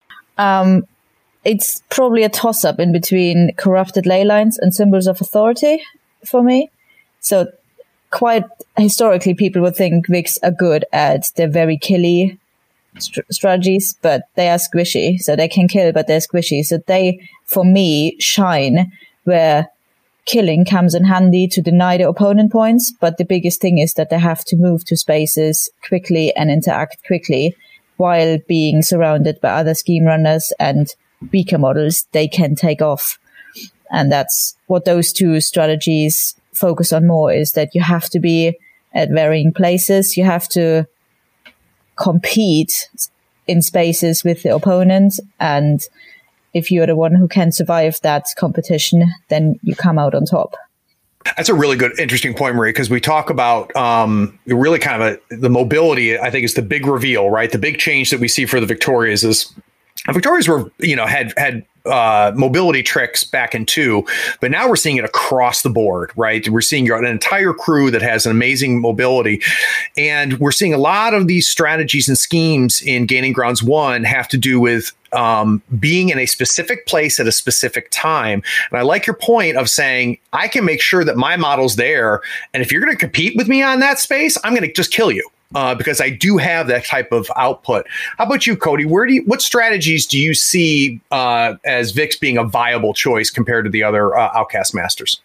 It's probably a toss-up in between Corrupted Ley Lines and Symbols of Authority for me. So quite historically, people would think VIX are good at the very killy strategies, but they are squishy. So they can kill, but they're squishy. So they, for me, shine where killing comes in handy to deny the opponent points. But the biggest thing is that they have to move to spaces quickly and interact quickly while being surrounded by other scheme runners and beaker models they can take off. And that's what those 2 strategies focus on more, is that you have to be at varying places. You have to compete in spaces with the opponent. And if you're the one who can survive that competition, then you come out on top. That's a really good, interesting point, Marie, because we talk about really kind of the mobility, I think, is the big reveal, right? The big change that we see for the Victorias is Victorias were, had mobility tricks back in 2, but now we're seeing it across the board, right? We're seeing an entire crew that has an amazing mobility. And we're seeing a lot of these strategies and schemes in Gaining Grounds 1 have to do with being in a specific place at a specific time. And I like your point of saying, I can make sure that my model's there. And if you're going to compete with me on that space, I'm going to just kill you. Because I do have that type of output. How about you, Cody? What strategies do you see as VIX being a viable choice compared to the other Outcast Masters?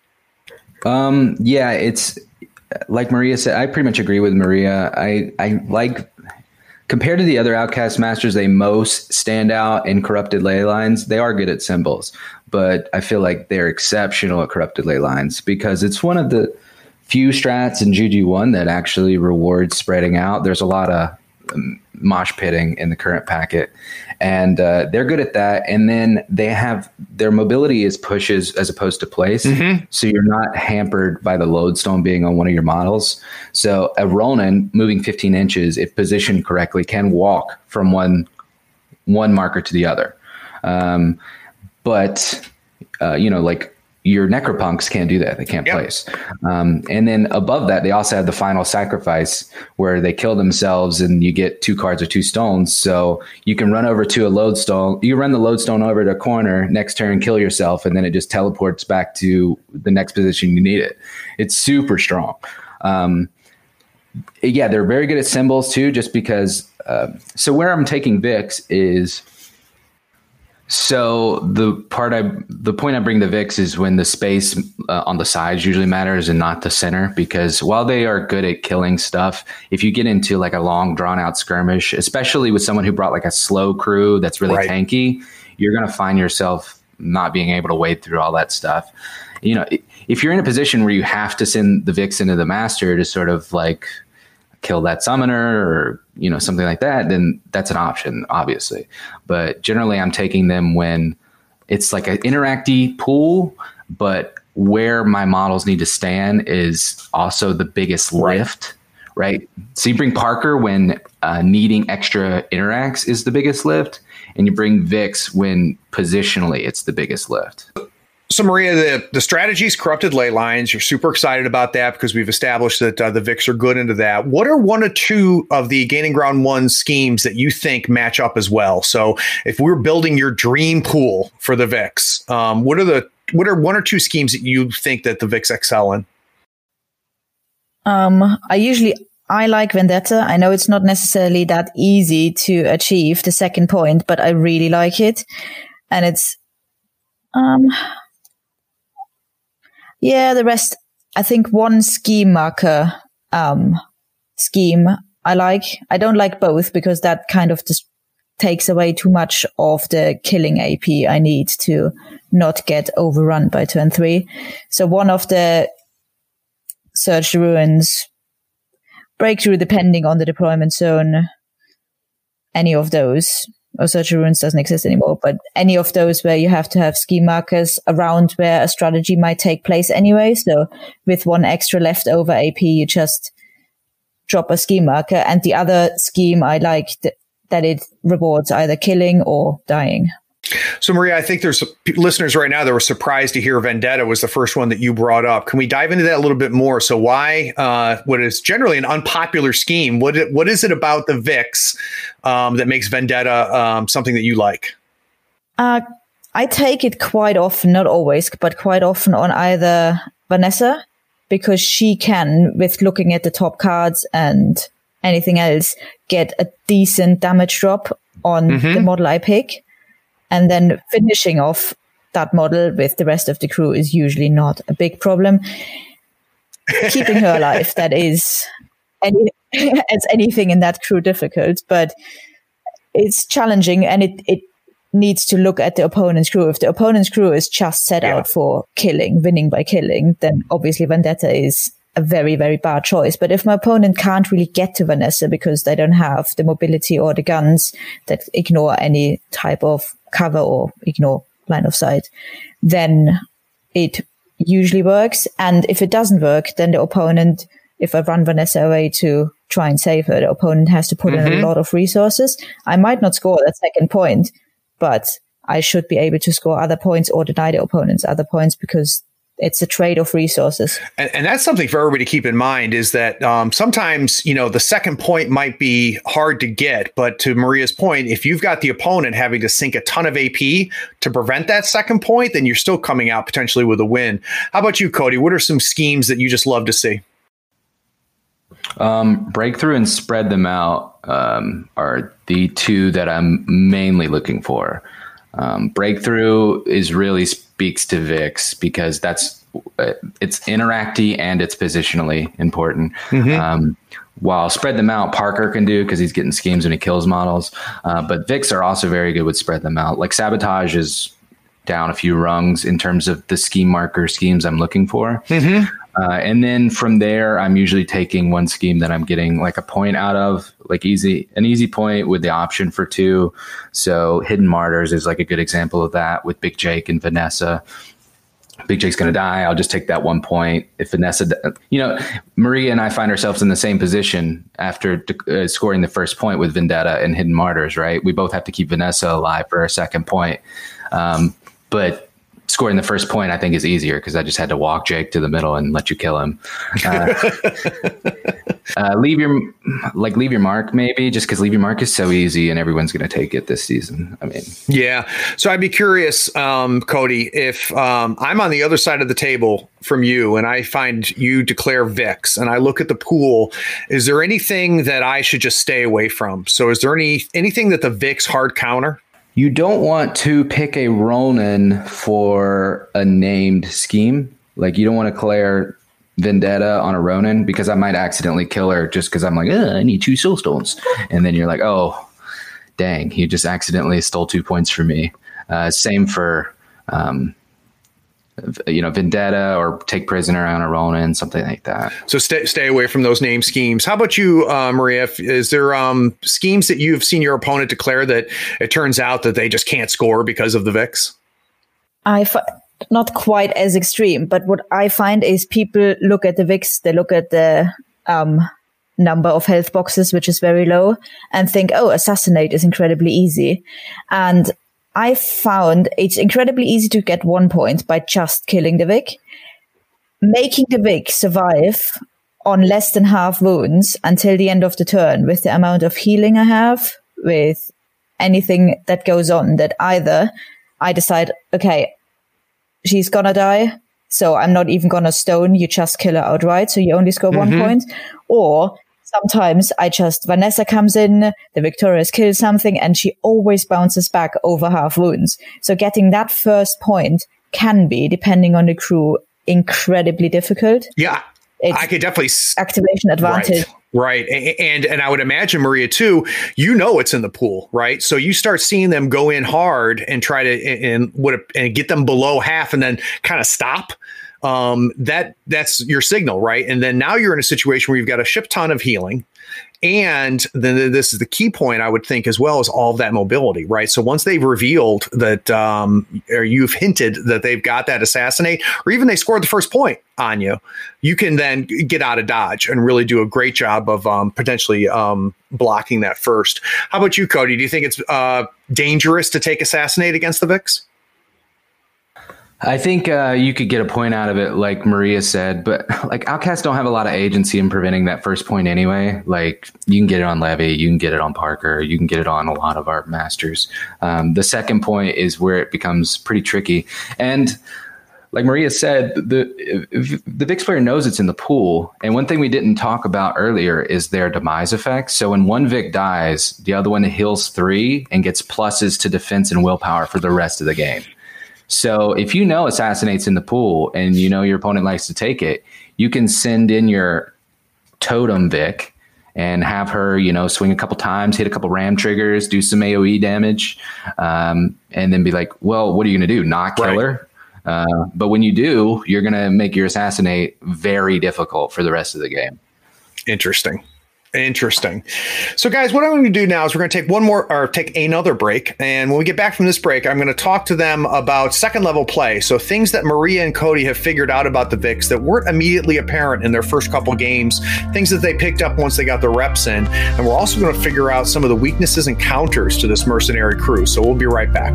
Yeah, it's like Maria said. I pretty much agree with Maria. I like, compared to the other Outcast Masters, they most stand out in Corrupted Ley Lines. They are good at symbols, but I feel like they're exceptional at Corrupted Ley Lines because it's one of the few strats in GG1 that actually rewards spreading out. There's a lot of mosh pitting in the current packet, and they're good at that. And then they have their mobility is pushes as opposed to place. Mm-hmm. So you're not hampered by the lodestone being on one of your models. So a Ronin moving 15 inches, if positioned correctly, can walk from one marker to the other. But like your Necropunks can't do that. They can't place. And then above that, they also have the Final Sacrifice where they kill themselves and you get 2 cards or 2 stones. So you can run over to a lodestone. You run the lodestone over to a corner, next turn, kill yourself, and then it just teleports back to the next position you need it. It's super strong. Yeah, they're very good at symbols too, just because. So where I'm taking VIX is. So the point I bring the VIX is when the space on the sides usually matters and not the center, because while they are good at killing stuff, if you get into like a long drawn out skirmish, especially with someone who brought like a slow crew that's really tanky, you're going to find yourself not being able to wade through all that stuff. If if you're in a position where you have to send the Vix into the master to sort of like kill that summoner or, something like that, then that's an option, obviously. But generally I'm taking them when it's like an interacty pool, but where my models need to stand is also the biggest lift, right? So you bring Parker when needing extra interacts is the biggest lift, and you bring Vix when positionally it's the biggest lift. So, Maria, the strategy is Corrupted Ley Lines. You're super excited about that because we've established that the Vix are good into that. What are one or two of the Gaining Ground 1 schemes that you think match up as well? So if we're building your dream pool for the Vix, what are one or two schemes that you think that the Vix excel in? I like Vendetta. I know it's not necessarily that easy to achieve the second point, but I really like it. And it's, the rest, I think one scheme marker, scheme I like. I don't like both because that kind of just takes away too much of the killing AP I need to not get overrun by turn 3. So one of the Search the Ruins, Breakthrough, depending on the deployment zone, any of those, or Search the Ruins doesn't exist anymore, but any of those where you have to have scheme markers around where a strategy might take place anyway. So with one extra leftover AP, you just drop a scheme marker. And the other scheme I like that it rewards either killing or dying. So, Maria, I think there's listeners right now that were surprised to hear Vendetta was the first one that you brought up. Can we dive into that a little bit more? So why, what is generally an unpopular scheme, what is it about the Vix that makes Vendetta something that you like? I take it quite often, not always, but quite often on either Vanessa, because she can, with looking at the top cards and anything else, get a decent damage drop on the model I pick. And then finishing off that model with the rest of the crew is usually not a big problem. Keeping her alive, that is anything in that crew difficult, but it's challenging, and it needs to look at the opponent's crew. If the opponent's crew is just set out for killing, winning by killing, then obviously Vendetta is a very, very bad choice. But if my opponent can't really get to Vanessa because they don't have the mobility or the guns that ignore any type of cover or ignore line of sight, then it usually works. And if it doesn't work, then the opponent, if I run Vanessa away to try and save her, the opponent has to put in a lot of resources. I might not score that second point, but I should be able to score other points or deny the opponents other points because it's a trade of resources. And that's something for everybody to keep in mind is that sometimes, the second point might be hard to get. But to Maria's point, if you've got the opponent having to sink a ton of AP to prevent that second point, then you're still coming out potentially with a win. How about you, Cody? What are some schemes that you just love to see? Breakthrough and Spread Them Out are the two that I'm mainly looking for. Breakthrough is really speaks to Vix because it's interacty and it's positionally important. While Spread Them Out, Parker can do because he's getting schemes when he kills models. But Vix are also very good with Spread Them Out. Like Sabotage is down a few rungs in terms of the scheme marker schemes I'm looking for. And then from there, I'm usually taking one scheme that I'm getting like a point out of, like an easy point with the option for 2. So Hidden Martyrs is like a good example of that with Big Jake and Vanessa. Big Jake's going to die. I'll just take that 1 point. If Vanessa, Maria and I find ourselves in the same position after scoring the first point with Vendetta and Hidden Martyrs, right? We both have to keep Vanessa alive for our second point. But scoring the first point, I think, is easier because I just had to walk Jake to the middle and let you kill him. Leave your mark, maybe, just because leave your mark is so easy and everyone's going to take it this season. I mean, yeah. So I'd be curious, Cody, if I'm on the other side of the table from you and I find you declare Vix and I look at the pool, is there anything that I should just stay away from? So is there anything that the Vix hard counter? You don't want to pick a Ronin for a named scheme. Like you don't want to declare Vendetta on a Ronin because I might accidentally kill her just because I'm like, I need 2 soul stones. And then you're like, oh, dang, he just accidentally stole 2 points from me. Same for vendetta or take prisoner on a Ronin, something like that. So stay away from those name schemes. How about you, Maria? Is there schemes that you've seen your opponent declare that it turns out that they just can't score because of the Vix? Not quite as extreme, but what I find is people look at the Vix, they look at the number of health boxes, which is very low, and think, oh, assassinate is incredibly easy. And I found it's incredibly easy to get 1 point by just killing the Vic. Making the Vic survive on less than half wounds until the end of the turn with the amount of healing I have, with anything that goes on, that either I decide, okay, she's gonna die, so I'm not even gonna stone, you just kill her outright, so you only score 1 point. Or sometimes Vanessa comes in, the Victorious kill something, and she always bounces back over half wounds. So getting that first point can be, depending on the crew, incredibly difficult. Yeah, I could definitely activation advantage. Right. And I would imagine, Maria, too, it's in the pool, right? So you start seeing them go in hard and try to and get them below half and then kind of stop. That's your signal, right? And then now you're in a situation where you've got a ship ton of healing. And then this is the key point, I would think, as well, as all of that mobility, right? So once they've revealed that, or you've hinted that they've got that assassinate, or even they scored the first point on you, you can then get out of dodge and really do a great job of potentially blocking that first. How about you, Cody? Do you think it's dangerous to take assassinate against the Vix? I think you could get a point out of it, like Maria said, but like Outcasts don't have a lot of agency in preventing that first point anyway. Like you can get it on Levy, you can get it on Parker, you can get it on a lot of our masters. The second point is where it becomes pretty tricky. And like Maria said, the Vix player knows it's in the pool. And one thing we didn't talk about earlier is their demise effect. So when one Vic dies, the other one heals 3 and gets pluses to defense and willpower for the rest of the game. So if Assassinate's in the pool and your opponent likes to take it, you can send in your Totem Vic and have her, swing a couple times, hit a couple ram triggers, do some AoE damage, and then be like, well, what are you going to do? Not kill her? But when you do, you're going to make your Assassinate very difficult for the rest of the game. Interesting. So guys, what I'm going to do now is we're going to take another break. And when we get back from this break, I'm going to talk to them about second level play. So things that Maria and Cody have figured out about the Vix that weren't immediately apparent in their first couple games, things that they picked up once they got the reps in. And we're also going to figure out some of the weaknesses and counters to this mercenary crew. So we'll be right back.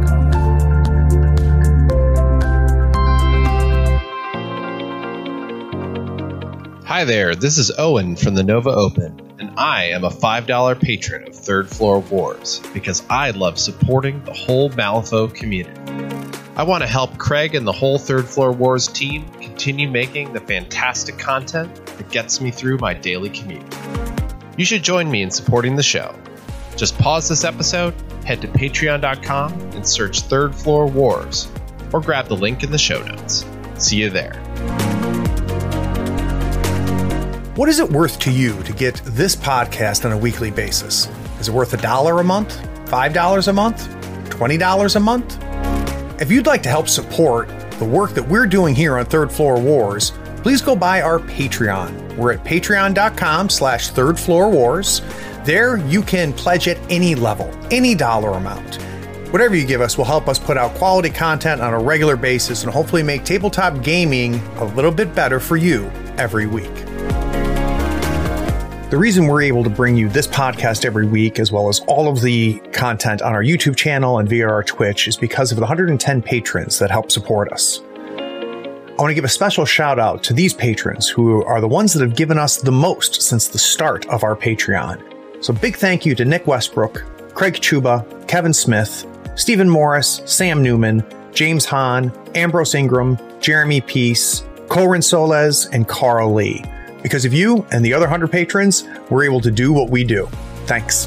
Hi there, this is Owen from the Nova Open, and I am a $5 patron of Third Floor Wars because I love supporting the whole Malifaux community. I want to help Craig and the whole Third Floor Wars team continue making the fantastic content that gets me through my daily commute. You should join me in supporting the show. Just pause this episode, head to patreon.com and search Third Floor Wars, or grab the link in the show notes. See you there. What is it worth to you to get this podcast on a weekly basis? Is it worth $1 a month? $5 a month? $20 a month? If you'd like to help support the work that we're doing here on Third Floor Wars, please go by our Patreon. We're at patreon.com/Third Floor Wars. There you can pledge at any level, any dollar amount. Whatever you give us will help us put out quality content on a regular basis and hopefully make tabletop gaming a little bit better for you every week. The reason we're able to bring you this podcast every week, as well as all of the content on our YouTube channel and via our Twitch, is because of the 110 patrons that help support us. I want to give a special shout out to these patrons who are the ones that have given us the most since the start of our Patreon. So big thank you to Nick Westbrook, Craig Chuba, Kevin Smith, Stephen Morris, Sam Newman, James Hahn, Ambrose Ingram, Jeremy Peace, Corin Soles, and Carl Lee. Because of you and the other 100 patrons, we're able to do what we do. Thanks.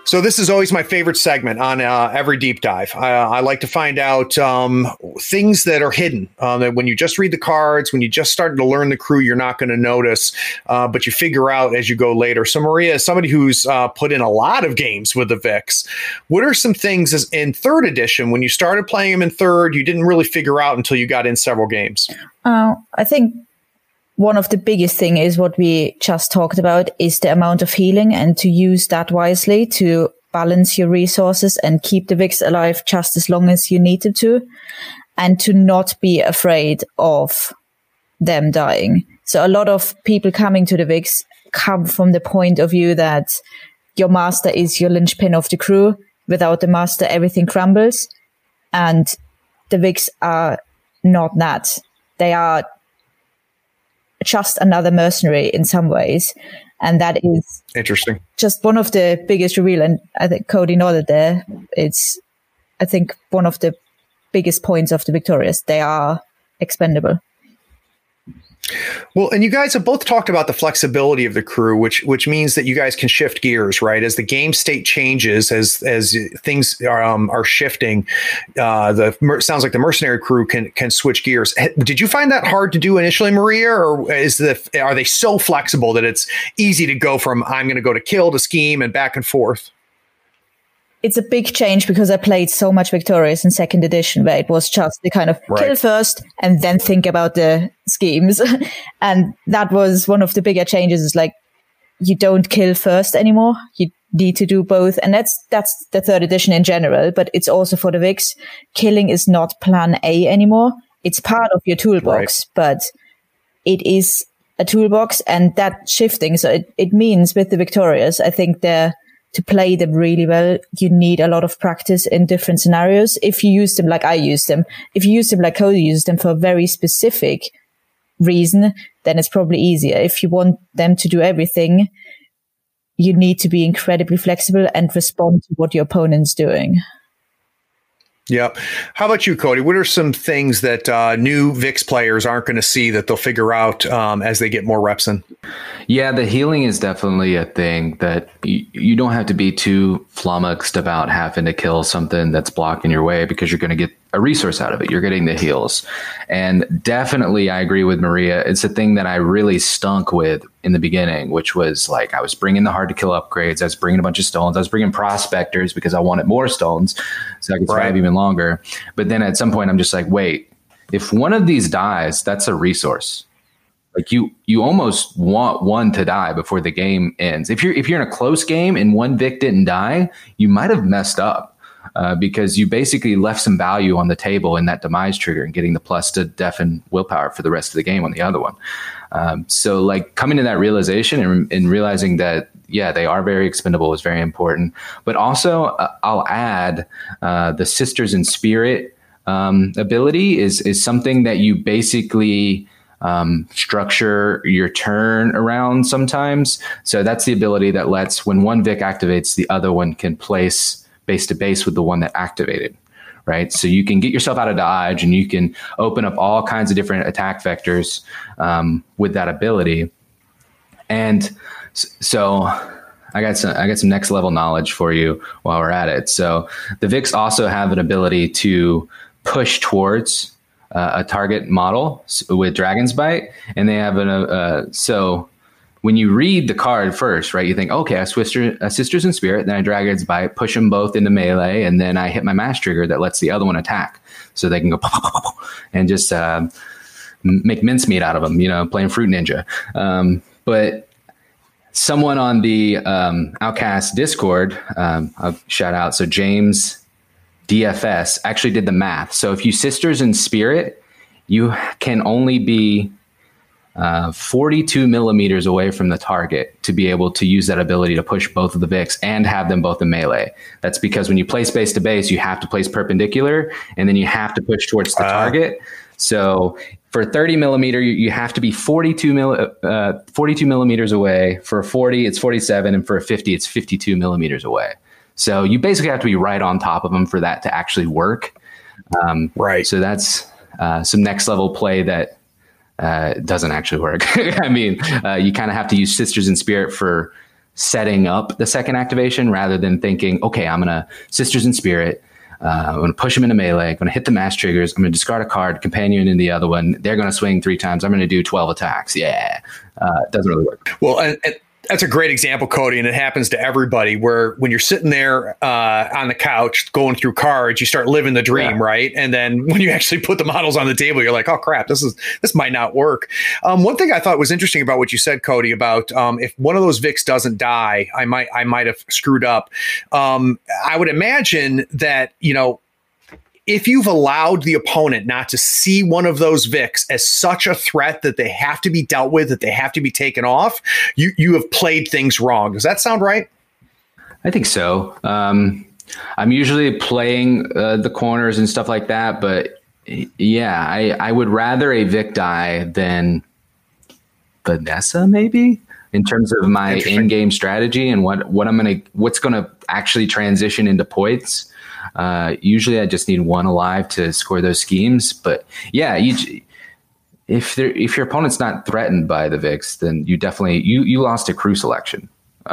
So this is always my favorite segment on every deep dive. I like to find out things that are hidden, that when you just read the cards, when you just started to learn the crew, you're not going to notice, but you figure out as you go later. So Maria, as somebody who's put in a lot of games with the Vix, what are some things in third edition, when you started playing them in third, you didn't really figure out until you got in several games? I think one of the biggest thing is what we just talked about, is the amount of healing, and to use that wisely to balance your resources and keep the Vix alive just as long as you need them to, and to not be afraid of them dying. So a lot of people coming to the Vix come from the point of view that your master is your linchpin of the crew. Without the master, everything crumbles. And the Vix are not that. They are just another mercenary in some ways. And that is interesting. Just one of the biggest reveal. And I think Cody nodded there. It's, I think, one of the biggest points of the Victorious. They are expendable. Well, and you guys have both talked about the flexibility of the crew, which means that you guys can shift gears, right? As the game state changes, as things are shifting, sounds like the mercenary crew can switch gears. Did you find that hard to do initially, Maria, or are they so flexible that it's easy to go from I'm going to go to kill to scheme and back and forth? It's a big change because I played so much Victorious in second edition, where it was just the kind of kill first and then think about the schemes. And that was one of the bigger changes, is like, you don't kill first anymore. You need to do both. And that's the third edition in general, but it's also for the Vix. Killing is not plan A anymore. It's part of your toolbox, but it is a toolbox, and that shifting. So it means with the Victorious, I think to play them really well, you need a lot of practice in different scenarios. If you use them like I use them, if you use them like Cody used them for a very specific reason, then it's probably easier. If you want them to do everything, you need to be incredibly flexible and respond to what your opponent's doing. Yeah. How about you, Cody? What are some things that new Vix players aren't going to see that they'll figure out as they get more reps in? Yeah, the healing is definitely a thing that you don't have to be too flummoxed about having to kill something that's blocking your way, because you're going to get a resource out of it. You're getting the heals. And definitely, I agree with Maria. It's a thing that I really stunk with in the beginning, which was like, I was bringing the hard to kill upgrades. I was bringing a bunch of stones. I was bringing prospectors because I wanted more stones so I could survive even longer. But then at some point, I'm just like, wait, if one of these dies, that's a resource. Like you almost want one to die before the game ends. If you're in a close game and one Vic didn't die, you might have messed up because you basically left some value on the table in that demise trigger and getting the plus to deafen willpower for the rest of the game on the other one. So like coming to that realization and realizing that, yeah, they are very expendable is very important. But also I'll add the Sisters in Spirit ability is something that you basically structure your turn around sometimes. So that's the ability that lets, when one Vic activates, the other one can place base to base with the one that activated, right? So you can get yourself out of dodge and you can open up all kinds of different attack vectors with that ability. And so I got some next level knowledge for you while we're at it. So the Vix also have an ability to push towards a target model with Dragon's Bite, and they have so when you read the card first, right, you think, okay, I Sisters in Spirit, then I Dragon's Bite, push them both into melee, and then I hit my mass trigger that lets the other one attack, so they can go and just make mincemeat out of them, playing Fruit Ninja. But someone on the Outcast Discord, I'll shout out, so James DFS actually did the math. So if you Sisters in Spirit, you can only be 42 millimeters away from the target to be able to use that ability to push both of the Vix and have them both in melee. That's because when you place base to base, you have to place perpendicular, and then you have to push towards the target. So for 30 millimeter, you have to be 42 millimeters away. For a 40, it's 47. And for a 50, it's 52 millimeters away. So you basically have to be right on top of them for that to actually work. Right. So that's some next level play that doesn't actually work. I mean, you kind of have to use Sisters in Spirit for setting up the second activation rather than thinking, okay, I'm going to Sisters in Spirit. I'm going to push them into melee. I'm going to hit the mass triggers. I'm going to discard a card, companion in the other one. They're going to swing 3 times. I'm going to do 12 attacks. Yeah. It doesn't really work. Well, and that's a great example, Cody, and it happens to everybody where when you're sitting there on the couch going through cards, you start living the dream, right? And then when you actually put the models on the table, you're like, oh, crap, this might not work. One thing I thought was interesting about what you said, Cody, about if one of those Vix doesn't die, I might have screwed up. I would imagine that, if you've allowed the opponent not to see one of those Vix as such a threat that they have to be dealt with, that they have to be taken off, you have played things wrong. Does that sound right? I think so. I'm usually playing the corners and stuff like that, but yeah, I would rather a Vic die than Vanessa, maybe, in terms of my in-game strategy and what's gonna actually transition into points. Usually I just need one alive to score those schemes, but yeah, if your opponent's not threatened by the Vix, then you definitely you lost a crew selection.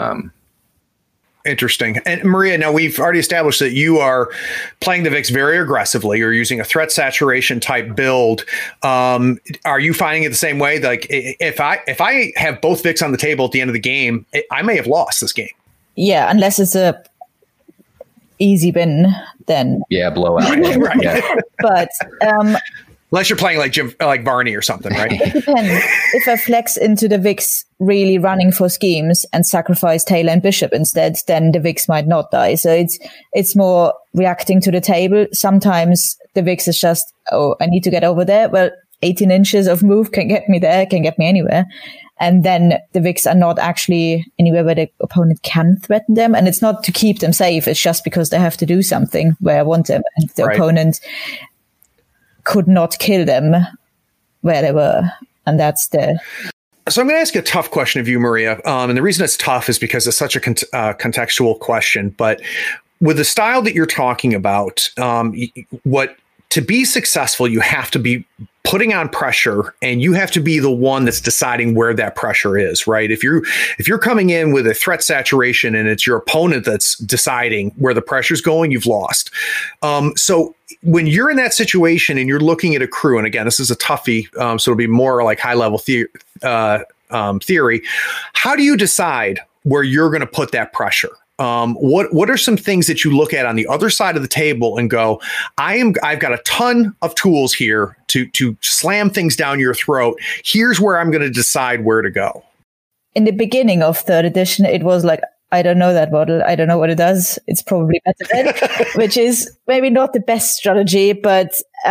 Interesting. And Maria, now we've already established that you are playing the Vix very aggressively. You're using a threat saturation type build. Are you finding it the same way? Like if I have both Vix on the table at the end of the game, I may have lost this game. Yeah, unless it's a easy win, then blowout. Right. Yeah. But unless you're playing like Barney or something, right? It depends. If I flex into the Vix really running for schemes and sacrifice Taylor and Bishop instead, then the Vix might not die. So it's more reacting to the table. Sometimes the Vix is just, oh, I need to get over there. Well, 18 inches of move can get me there, can get me anywhere. And then the Vix are not actually anywhere where the opponent can threaten them. And it's not to keep them safe. It's just because they have to do something where I want them. And the opponent could not kill them where they were. And that's the... So I'm going to ask a tough question of you, Maria. And the reason it's tough is because it's such a contextual question. But with the style that you're talking about, to be successful, you have to be putting on pressure, and you have to be the one that's deciding where that pressure is, right? If you're coming in with a threat saturation and it's your opponent that's deciding where the pressure's going, you've lost. So when you're in that situation and you're looking at a crew, and again, this is a toughie, so it'll be more like high level theory. How do you decide where you're going to put that pressure? What are some things that you look at on the other side of the table and go, I've got a ton of tools here to slam things down your throat. Here's where I'm going to decide where to go. In the beginning of third edition, it was like, I don't know that model. I don't know what it does. It's probably better than, which is maybe not the best strategy, but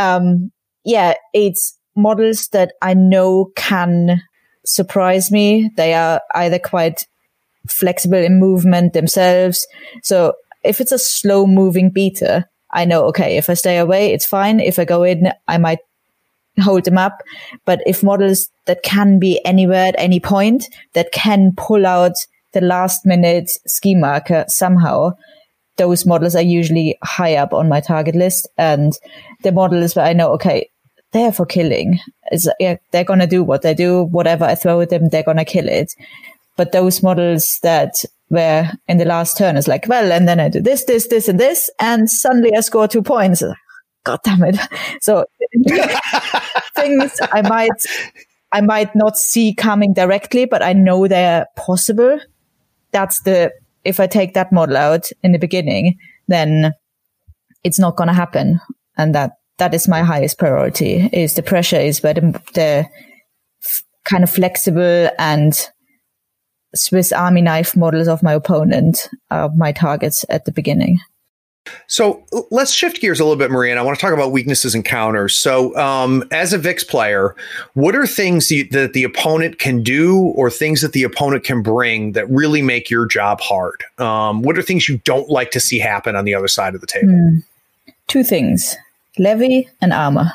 it's models that I know can surprise me. They are either quite flexible in movement themselves. So if it's a slow moving beater, I know, okay, if I stay away, it's fine. If I go in, I might hold them up. But if models that can be anywhere at any point, that can pull out the last minute ski marker somehow, those models are usually high up on my target list. And the models where I know, okay, they're for killing. They're going to do what they do. Whatever I throw at them, they're going to kill it. But those models that were in the last turn is like, well, and then I do this, and this, and suddenly I score 2 points. God damn it. So things I might not see coming directly, but I know they're possible. If I take that model out in the beginning, then it's not going to happen. And that is my highest priority, is the pressure is where the kind of flexible and Swiss Army knife models of my opponent are my targets at the beginning. So let's shift gears a little bit, Maria, and I want to talk about weaknesses and counters. So as a Vix player, what are things that the opponent can do or things that the opponent can bring that really make your job hard? What are things you don't like to see happen on the other side of the table? 2 things, levy and armor.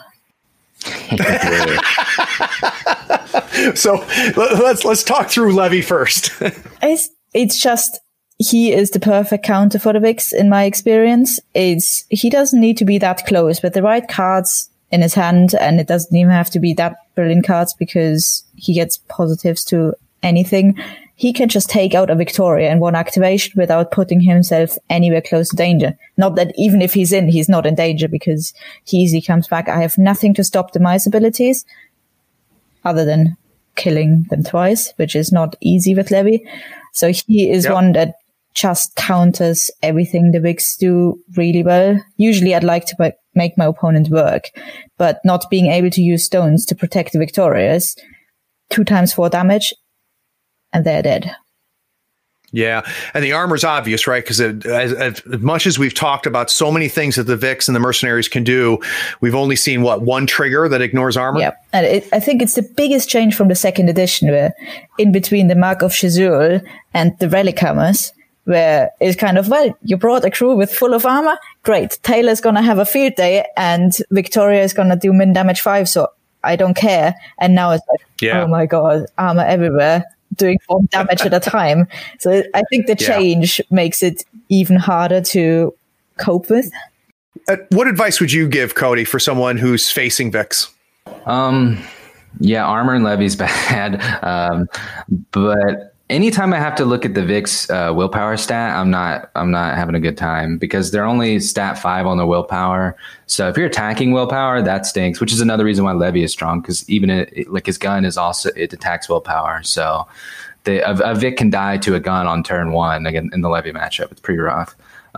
So let's talk through Levy first. It's just, he is the perfect counter for the Vix in my experience. He doesn't need to be that close, with the right cards in his hand, and it doesn't even have to be that brilliant cards because he gets positives to anything. he can just take out a Victoria in one activation without putting himself anywhere close to danger. Not that even if he's not in danger because he easily comes back. I have nothing to stop the Mice abilities other than killing them twice, which is not easy with Levy. So he is one that just counters everything the Vix do really well. Usually I'd like to make my opponent work, but not being able to use stones to protect the Victorias, 2 times 4 damage, and they're dead. Yeah, and the armor's obvious, right? Because as much as we've talked about so many things that the Vix and the Mercenaries can do, we've only seen, one trigger that ignores armor? Yeah, and I think it's the biggest change from the 2nd edition, where in between the Mark of Shazul and the Relic Hammers, where it's kind of, well, you brought a crew with full of armor, great. Taylor's going to have a field day, and Victoria is going to do min damage 5, so I don't care. And now it's like, oh my god, armor everywhere, doing 4 damage at a time. So I think the change makes it even harder to cope with. What advice would you give, Cody, for someone who's facing Vix? Yeah, armor and Levy's bad. But anytime I have to look at the Vix willpower stat, I'm not having a good time, because they're only stat 5 on the willpower. So if you're attacking willpower, that stinks, which is another reason why Levy is strong, because even like his gun is also, it attacks willpower. So a Vic can die to a gun on turn 1 again in the Levy matchup. It's pretty rough.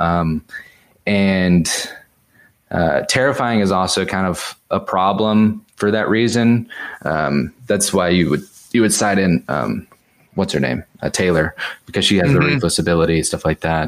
And terrifying is also kind of a problem for that reason. That's why you would side in what's her name? Taylor, because she has the ruthless ability, stuff like that.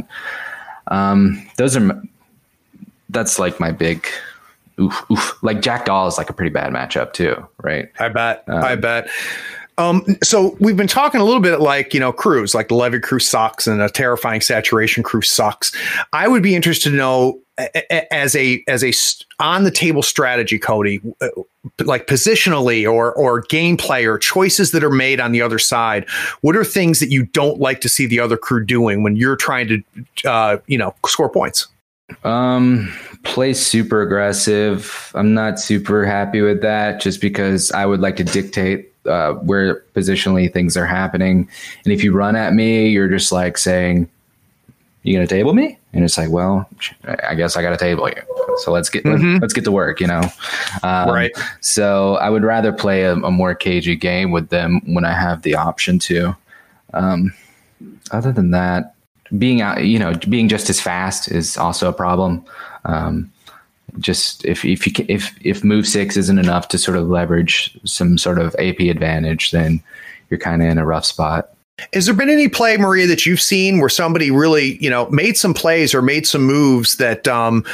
That's like my big oof. Like Jackdaw is like a pretty bad matchup too, right? I bet. So we've been talking a little bit like, crews, like the Levy crew sucks and a Terrifying Saturation crew sucks. I would be interested to know, as a on the table strategy, Cody, like positionally or gameplay or choices that are made on the other side, what are things that you don't like to see the other crew doing when you're trying to score points? Play super aggressive. I'm not super happy with that, just because I would like to dictate where positionally things are happening. And if you run at me, you're just like saying, "You gonna table me?" And it's like, well, I guess I got to table you. So let's get to work, Right. So I would rather play a more cagey game with them when I have the option to. Other than that, being just as fast is also a problem. Just if move 6 isn't enough to sort of leverage some sort of AP advantage, then you're kind of in a rough spot. Has there been any play, Maria, that you've seen where somebody really, made some plays or made some moves that,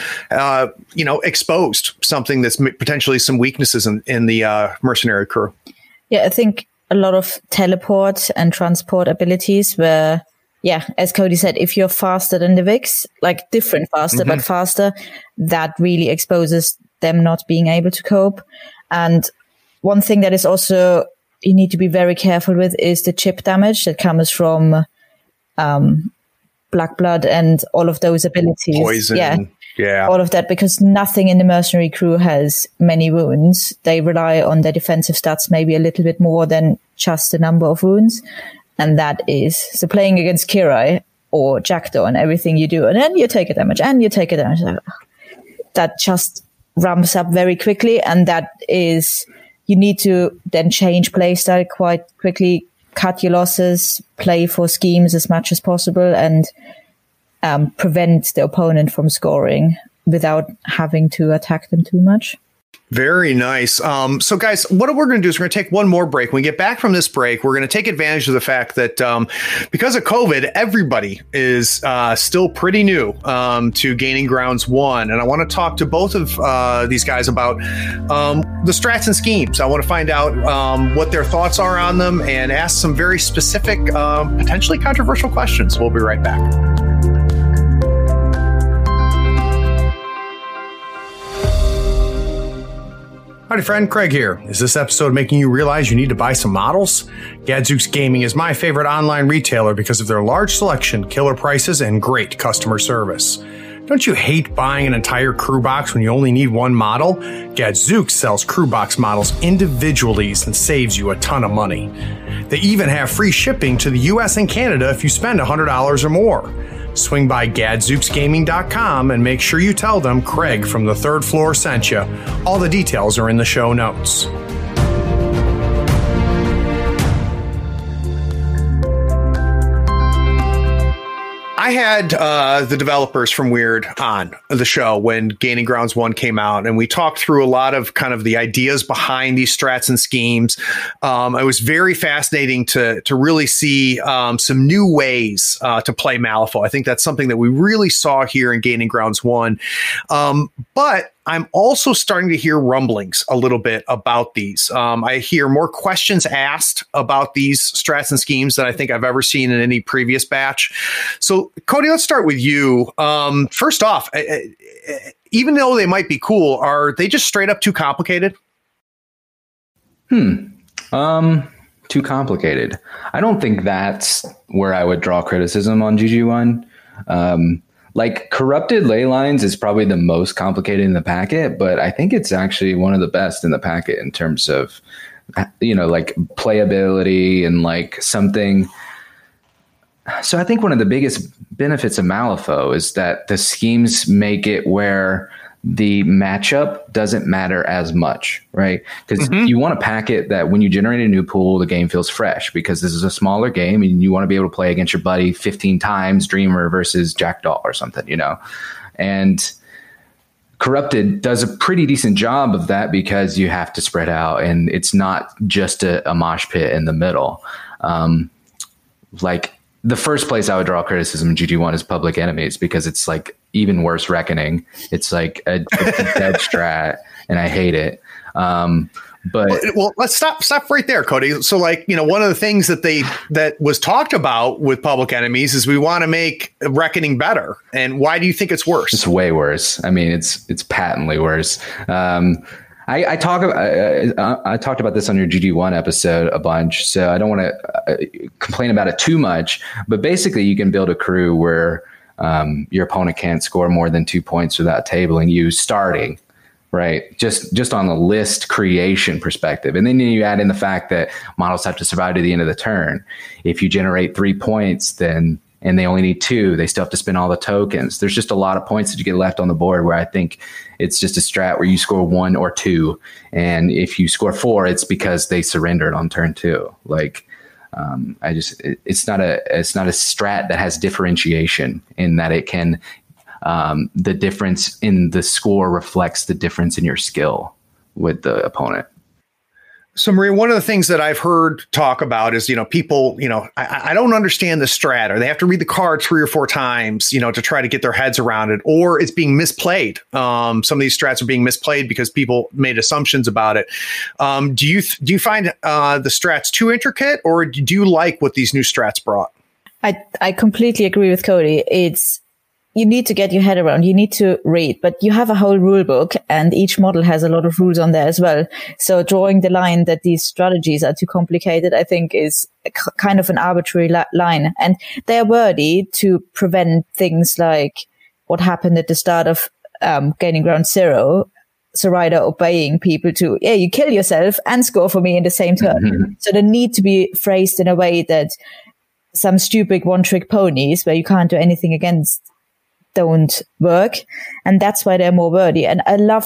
exposed something that's potentially some weaknesses in the mercenary crew? Yeah, I think a lot of teleport and transport abilities where, as Cody said, if you're faster than the Vix, like different faster, but faster, that really exposes them not being able to cope. And one thing that is also you need to be very careful with is the chip damage that comes from Black Blood and all of those abilities. Poison. Yeah. All of that, because nothing in the mercenary crew has many wounds. They rely on their defensive stats maybe a little bit more than just the number of wounds. And that is, so playing against Kirai or Jackdaw and everything you do, and then you take a damage, that just ramps up very quickly. And that is, you need to then change play style quite quickly, cut your losses, play for schemes as much as possible, and prevent the opponent from scoring without having to attack them too much. Very nice. So guys, what we're going to do is we're going to take one more break. When we get back from this break, we're going to take advantage of the fact that because of COVID, everybody is still pretty new to Gaining Grounds 1. And I want to talk to both of these guys about the strats and schemes. I want to find out what their thoughts are on them and ask some very specific, potentially controversial questions. We'll be right back. Howdy friend, Craig here. Is this episode making you realize you need to buy some models? Gadzooks Gaming is my favorite online retailer because of their large selection, killer prices, and great customer service. Don't you hate buying an entire crew box when you only need one model? Gadzooks sells crew box models individually and saves you a ton of money. They even have free shipping to the US and Canada if you spend $100 or more. Swing by GadzooksGaming.com and make sure you tell them Craig from the Third Floor sent you. All the details are in the show notes. I had the developers from Weird on the show when Gaining Grounds 1 came out, and we talked through a lot of kind of the ideas behind these strats and schemes. It was very fascinating to really see some new ways to play Malifaux. I think that's something that we really saw here in Gaining Grounds 1. But I'm also starting to hear rumblings a little bit about these. I hear more questions asked about these strats and schemes than I think I've ever seen in any previous batch. So, Cody, let's start with you. First off, even though they might be cool, are they just straight up too complicated? Too complicated. I don't think that's where I would draw criticism on GG1. Like Corrupted Ley Lines is probably the most complicated in the packet, but I think it's actually one of the best in the packet in terms of, like playability and like something. So I think one of the biggest benefits of Malifaux is that the schemes make it where the matchup doesn't matter as much, right? Because you want a packet that when you generate a new pool, the game feels fresh, because this is a smaller game and you want to be able to play against your buddy 15 times, Dreamer versus Jackdaw or something, And Corrupted does a pretty decent job of that because you have to spread out and it's not just a mosh pit in the middle. Like the first place I would draw criticism in GG1 is Public Enemies, because it's like even worse Reckoning. It's like a dead strat and I hate it. But well, let's stop right there, Cody. So one of the things that was talked about with Public Enemies is we want to make Reckoning better. And why do you think it's worse? It's way worse. I mean, it's patently worse. I talked about this on your GG1 episode a bunch, so I don't want to complain about it too much. But basically, you can build a crew where your opponent can't score more than 2 points without tabling you starting, right? Just on the list creation perspective. And then you add in the fact that models have to survive to the end of the turn. If you generate 3 points, and they only need 2, they still have to spend all the tokens. There's just a lot of points that you get left on the board, where I think it's just a strat where you score 1 or 2. And if you score 4, it's because they surrendered on turn 2. Like, it's not a strat that has differentiation in that it can, the difference in the score reflects the difference in your skill with the opponent. So, Maria, one of the things that I've heard talk about is, people, I don't understand the strat, or they have to read the card 3 or 4 times, to try to get their heads around it, or it's being misplayed. Some of these strats are being misplayed because people made assumptions about it. Do you find the strats too intricate, or do you like what these new strats brought? I completely agree with Cody. You need to get your head around, you need to read, but you have a whole rule book and each model has a lot of rules on there as well. So drawing the line that these strategies are too complicated, I think is kind of an arbitrary line. And they're worthy to prevent things like what happened at the start of Gaining Ground 0. Zoraida obeying people to, you kill yourself and score for me in the same turn. So they need to be phrased in a way that some stupid one-trick ponies where you can't do anything against don't work, and that's why they're more worthy. And I love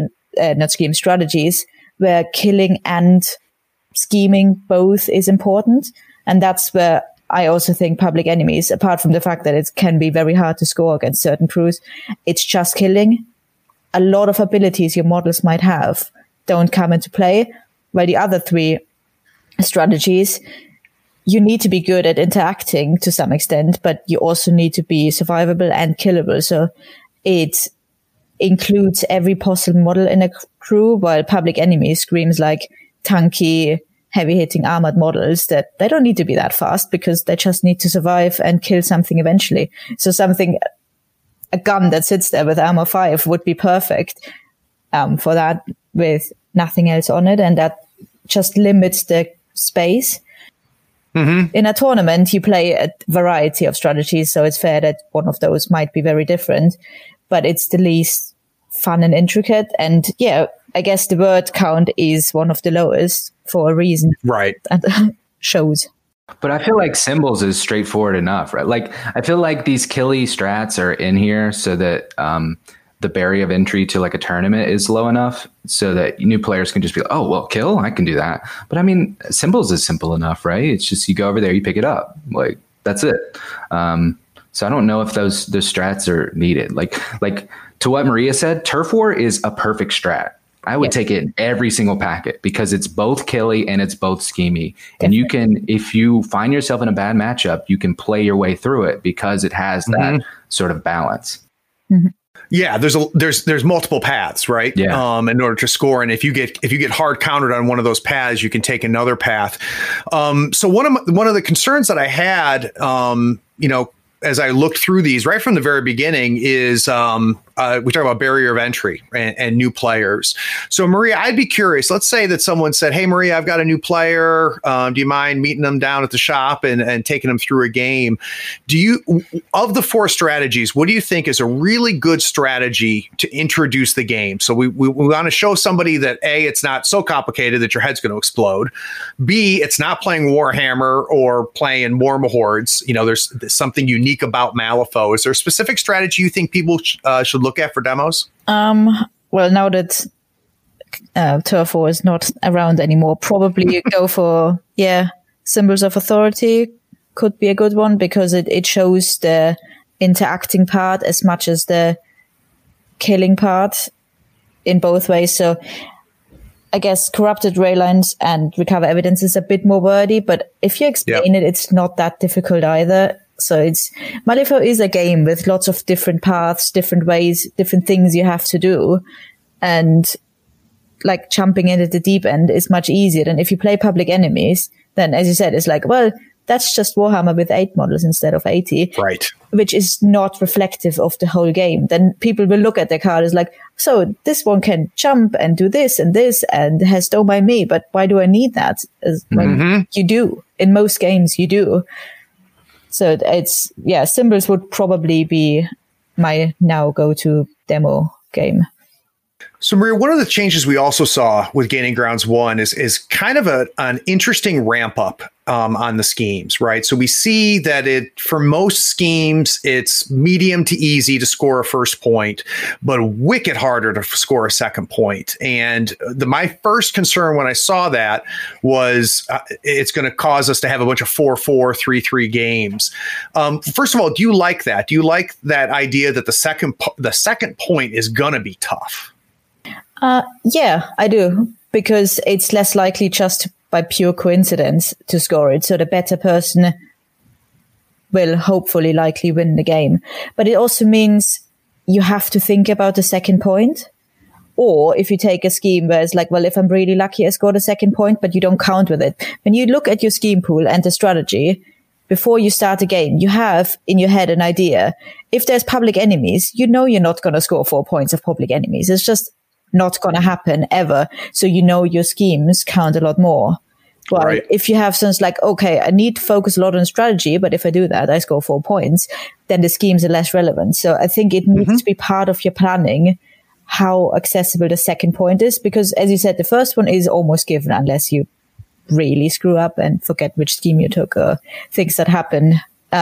strategies where killing and scheming both is important, and that's where I also think Public Enemies, apart from the fact that it can be very hard to score against certain crews, it's just killing. A lot of abilities your models might have don't come into play, while the other 3 strategies, you need to be good at interacting to some extent, but you also need to be survivable and killable. So it includes every possible model in a crew, while Public Enemies screams like tanky, heavy-hitting armored models that they don't need to be that fast because they just need to survive and kill something eventually. So a gun that sits there with armor 5 would be perfect for that, with nothing else on it, and that just limits the space. In a tournament, you play a variety of strategies, so it's fair that one of those might be very different, but it's the least fun and intricate. And I guess the word count is one of the lowest for a reason. Right. shows. But I feel like Symbols is straightforward enough, right? Like, I feel like these killy strats are in here so that the barrier of entry to like a tournament is low enough so that new players can just be like, oh, well, kill, I can do that. But I mean, Symbols is simple enough, right? It's just you go over there, you pick it up. Like, that's it. So I don't know if those strats are needed. Like to what Maria said, Turf War is a perfect strat. I would take it in every single packet because it's both killy and it's both schemy. And you can, if you find yourself in a bad matchup, you can play your way through it because it has that sort of balance. Yeah, there's multiple paths, right? Yeah. In order to score, and if you get hard countered on one of those paths, you can take another path. So one of the concerns that I had, as I looked through these right from the very beginning is we talk about barrier of entry and new players. So Maria, I'd be curious. Let's say that someone said, "Hey Maria, I've got a new player. Do you mind meeting them down at the shop and taking them through a game?" Of the 4 strategies, what do you think is a really good strategy to introduce the game? So we want to show somebody that A, it's not so complicated that your head's going to explode. B, it's not playing Warhammer or playing Warmahordes. There's something unique about Malifaux. Is there a specific strategy you think people should look at for demos? Well, now that Turf War is not around anymore, probably you go for Symbols of Authority could be a good one because it shows the interacting part as much as the killing part in both ways. So I guess Corrupted Raylines and Recover Evidence is a bit more wordy, but if you explain it, it's not that difficult either. So Malifaux is a game with lots of different paths, different ways, different things you have to do. And like jumping into the deep end is much easier than if you play Public Enemies, then as you said, it's like, well, that's just Warhammer with 8 models instead of 80. Right. Which is not reflective of the whole game. Then people will look at their card as like, so this one can jump and do this and has Don't Mind Me, but why do I need that? When you do. In most games you do. So Symbols would probably be my now go-to demo game. So Maria, one of the changes we also saw with Gaining Grounds 1 is kind of an interesting ramp up on the schemes, right? So we see that for most schemes, it's medium to easy to score a first point, but wicked harder to score a second point. And my first concern when I saw that was it's going to cause us to have a bunch of 4-4, 3-3 games. First of all, do you like that? Do you like that idea that the second point is going to be tough? Yeah, I do, because it's less likely just by pure coincidence to score it. So the better person will hopefully likely win the game. But it also means you have to think about the second point. Or if you take a scheme where it's like, well, if I'm really lucky, I scored a second point, but you don't count with it. When you look at your scheme pool and the strategy, before you start a game, you have in your head an idea. If there's Public Enemies, you're not going to score 4 points of Public Enemies. It's just not going to happen ever. So your schemes count a lot more. But right. If you have something like, okay, I need to focus a lot on strategy, but if I do that, I score 4 points, then the schemes are less relevant. So I think it needs to be part of your planning how accessible the second point is, because as you said, the first one is almost given unless you really screw up and forget which scheme you took or things that happen.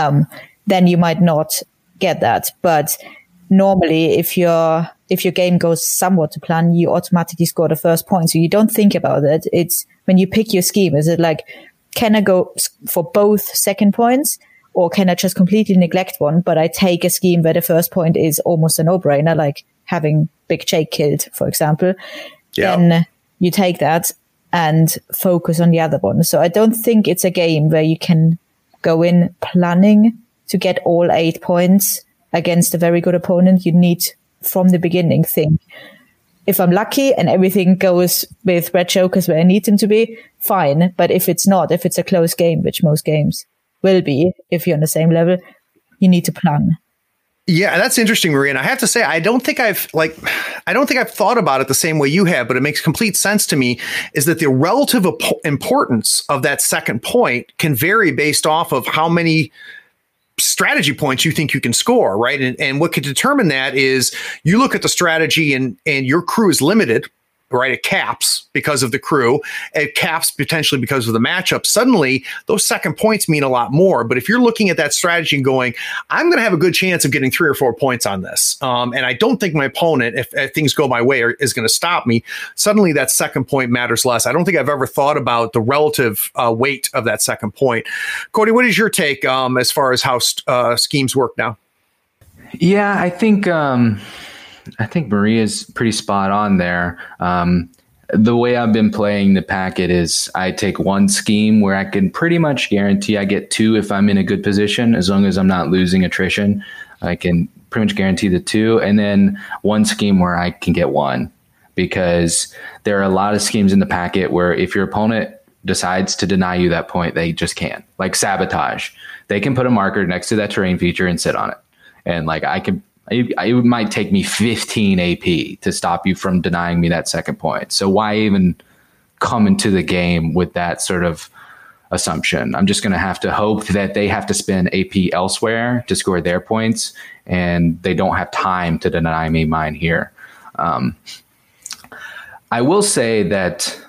Then you might not get that. But normally, if your game goes somewhat to plan, you automatically score the first point. So you don't think about it. It's when you pick your scheme, is it like, can I go for both second points, or can I just completely neglect one, but I take a scheme where the first point is almost a no-brainer, like having Big Jake killed, for example. Yeah. Then you take that and focus on the other one. So I don't think it's a game where you can go in planning to get all 8 points against a very good opponent. You need from the beginning think, if I'm lucky and everything goes with red jokers where I need them to be, fine. But if it's not, if it's a close game, which most games will be, if you're on the same level, you need to plan. Yeah, that's interesting, Maria. And I have to say, I don't think I've thought about it the same way you have, but it makes complete sense to me, is that the relative importance of that second point can vary based off of how many strategy points you think you can score, right? And what could determine that is you look at the strategy and your crew is limited. right? It caps because of the crew. It caps potentially because of the matchup. Suddenly, those second points mean a lot more. But if you're looking at that strategy and going, I'm going to have a good chance of getting 3 or 4 points on this, and I don't think my opponent, if things go my way, is going to stop me, suddenly that second point matters less. I don't think I've ever thought about the relative weight of that second point. Cody, what is your take as far as how schemes work now? Yeah, I think Maria's pretty spot on there. The way I've been playing the packet is I take one scheme where I can pretty much guarantee I get 2 if I'm in a good position, as long as I'm not losing attrition. I can pretty much guarantee the 2, and then one scheme where I can get 1, because there are a lot of schemes in the packet where if your opponent decides to deny you that point, they just can't. Like Sabotage. They can put a marker next to that terrain feature and sit on it. And like it might take me 15 AP to stop you from denying me that second point. So why even come into the game with that sort of assumption? I'm just going to have to hope that they have to spend AP elsewhere to score their points, and they don't have time to deny me mine here. I will say that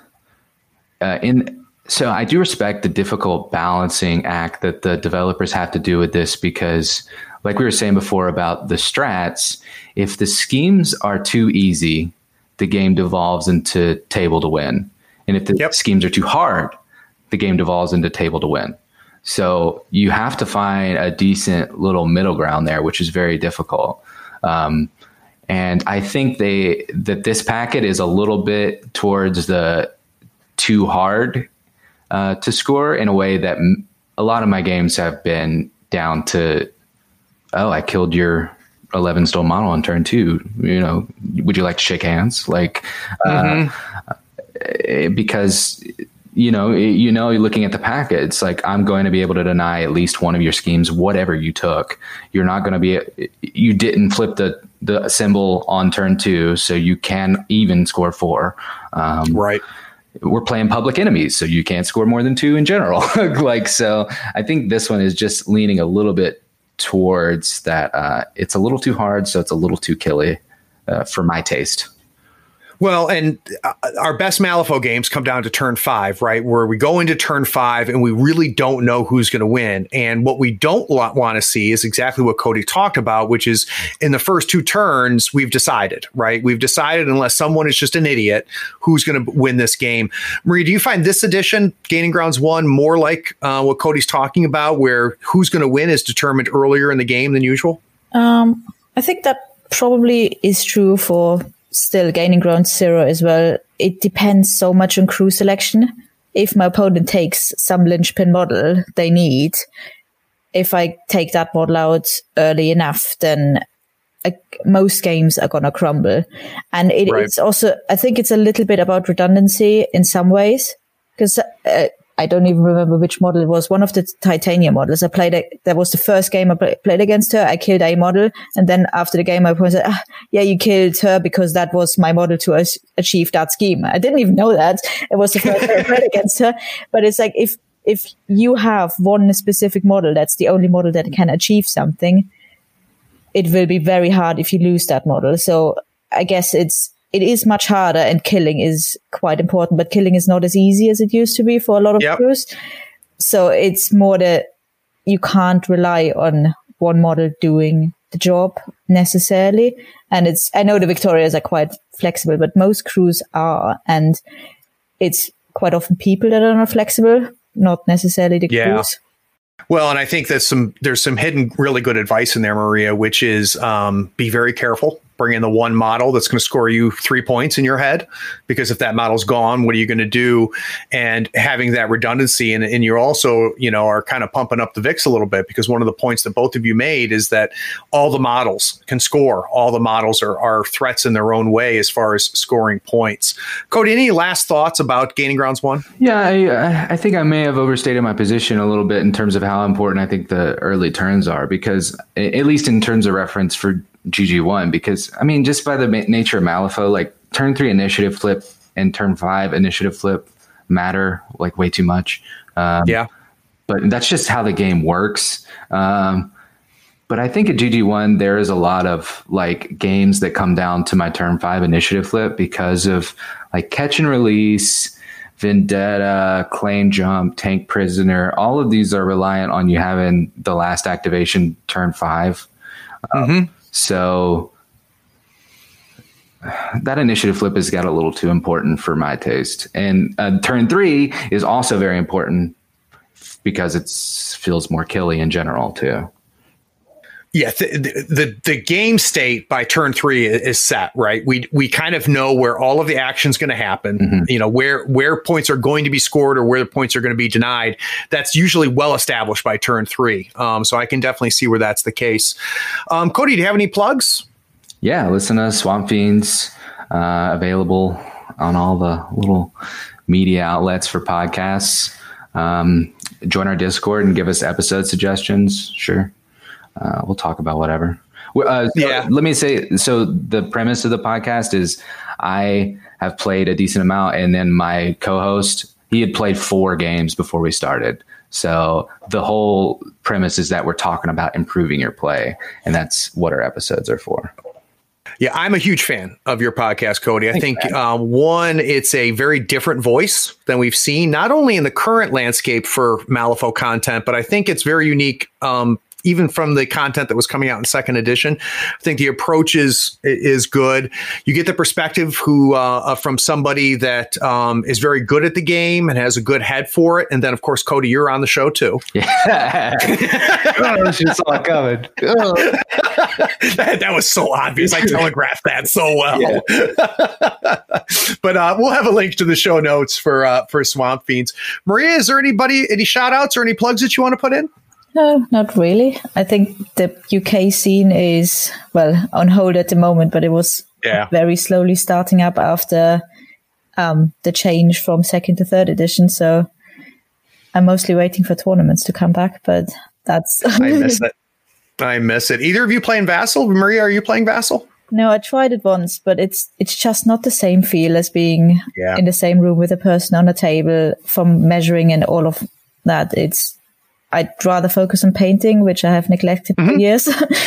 so I do respect the difficult balancing act that the developers have to do with this, because like we were saying before about the strats, if the schemes are too easy, the game devolves into table to win. And if the schemes are too hard, the game devolves into table to win. So you have to find a decent little middle ground there, which is very difficult. And I think that this packet is a little bit towards the too hard to score, in a way that a lot of my games have been down to, oh, I killed your 11 stone model on turn 2. You know, would you like to shake hands? Like, because, you're looking at the packet, it's like, I'm going to be able to deny at least one of your schemes, whatever you took. You're not going to you didn't flip the symbol on turn 2, so you can even score 4. Right. We're playing Public Enemies, so you can't score more than 2 in general. So I think this one is just leaning a little bit towards that. It's a little too hard, so it's a little too killy for my taste. Well, and our best Malifaux games come down to turn 5, right? Where we go into turn 5 and we really don't know who's going to win. And what we don't want to see is exactly what Cody talked about, which is in the first 2 turns, we've decided, right? We've decided, unless someone is just an idiot, who's going to win this game. Marie, do you find this edition, Gaining Grounds 1, more like what Cody's talking about, where who's going to win is determined earlier in the game than usual? I think that probably is true for still Gaining Ground 0 as well. It depends so much on crew selection. If my opponent takes some linchpin model they need, if I take that model out early enough, then most games are going to crumble. And it's also, I think it's a little bit about redundancy in some ways, because I don't even remember which model it was. One of the Titania models I played, that was the first game I played against her. I killed a model. And then after the game, I said, yeah, you killed her because that was my model to achieve that scheme. I didn't even know that. It was the first time I played against her. But it's like, if you have one specific model, that's the only model that can achieve something, it will be very hard if you lose that model. So I guess it is much harder, and killing is quite important, but killing is not as easy as it used to be for a lot of crews. So it's more that you can't rely on one model doing the job necessarily. And I know the Victorias are quite flexible, but most crews are, and it's quite often people that are not flexible, not necessarily the crews. Well, and I think there's some hidden really good advice in there, Maria, which is be very careful. Bring in the one model that's going to score you 3 points in your head, because if that model's gone, what are you going to do? And having that redundancy, and you're also, are kind of pumping up the VIX a little bit, because one of the points that both of you made is that all the models can score. All the models are threats in their own way as far as scoring points. Cody, any last thoughts about Gaining Grounds 1? Yeah, I think I may have overstated my position a little bit in terms of how important I think the early turns are, because at least in terms of reference for GG1, because just by the nature of Malifaux, like turn 3 initiative flip and turn 5 initiative flip matter like way too much. But that's just how the game works. But I think at GG1, there is a lot of like games that come down to my turn 5 initiative flip because of like Catch and Release, Vendetta, Claim Jump, Tank Prisoner. All of these are reliant on you having the last activation turn 5. So that initiative flip has got a little too important for my taste. And turn 3 is also very important because it feels more killy in general too. Yeah, the game state by turn 3 is set, right? We kind of know where all of the action's going to happen, you know, where points are going to be scored or where the points are going to be denied. That's usually well established by turn 3. So I can definitely see where that's the case. Cody, do you have any plugs? Yeah, listen to Swamp Fiends, available on all the little media outlets for podcasts. Join our Discord and give us episode suggestions. Sure. We'll talk about whatever. Let me say, so the premise of the podcast is I have played a decent amount, and then my co-host, he had played 4 games before we started. So the whole premise is that we're talking about improving your play, and that's what our episodes are for. Yeah, I'm a huge fan of your podcast, Cody. I think, one, it's a very different voice than we've seen, not only in the current landscape for Malifaux content, but I think it's very unique, even from the content that was coming out in 2nd edition. I think the approach is good. You get the perspective from somebody that is very good at the game and has a good head for it. And then, of course, Cody, you're on the show too. Yeah. She saw it coming. That was so obvious. I telegraphed that so well. Yeah. But we'll have a link to the show notes for Swamp Fiends. Maria, is there any shout outs or any plugs that you want to put in? No, not really. I think the UK scene is, well, on hold at the moment, but it was very slowly starting up after the change from 2nd to 3rd edition. So I'm mostly waiting for tournaments to come back, but that's... I miss it. Either of you playing Vassal? Maria, are you playing Vassal? No, I tried it once, but it's just not the same feel as being in the same room with a person on a table from measuring and all of that. I'd rather focus on painting, which I have neglected for years.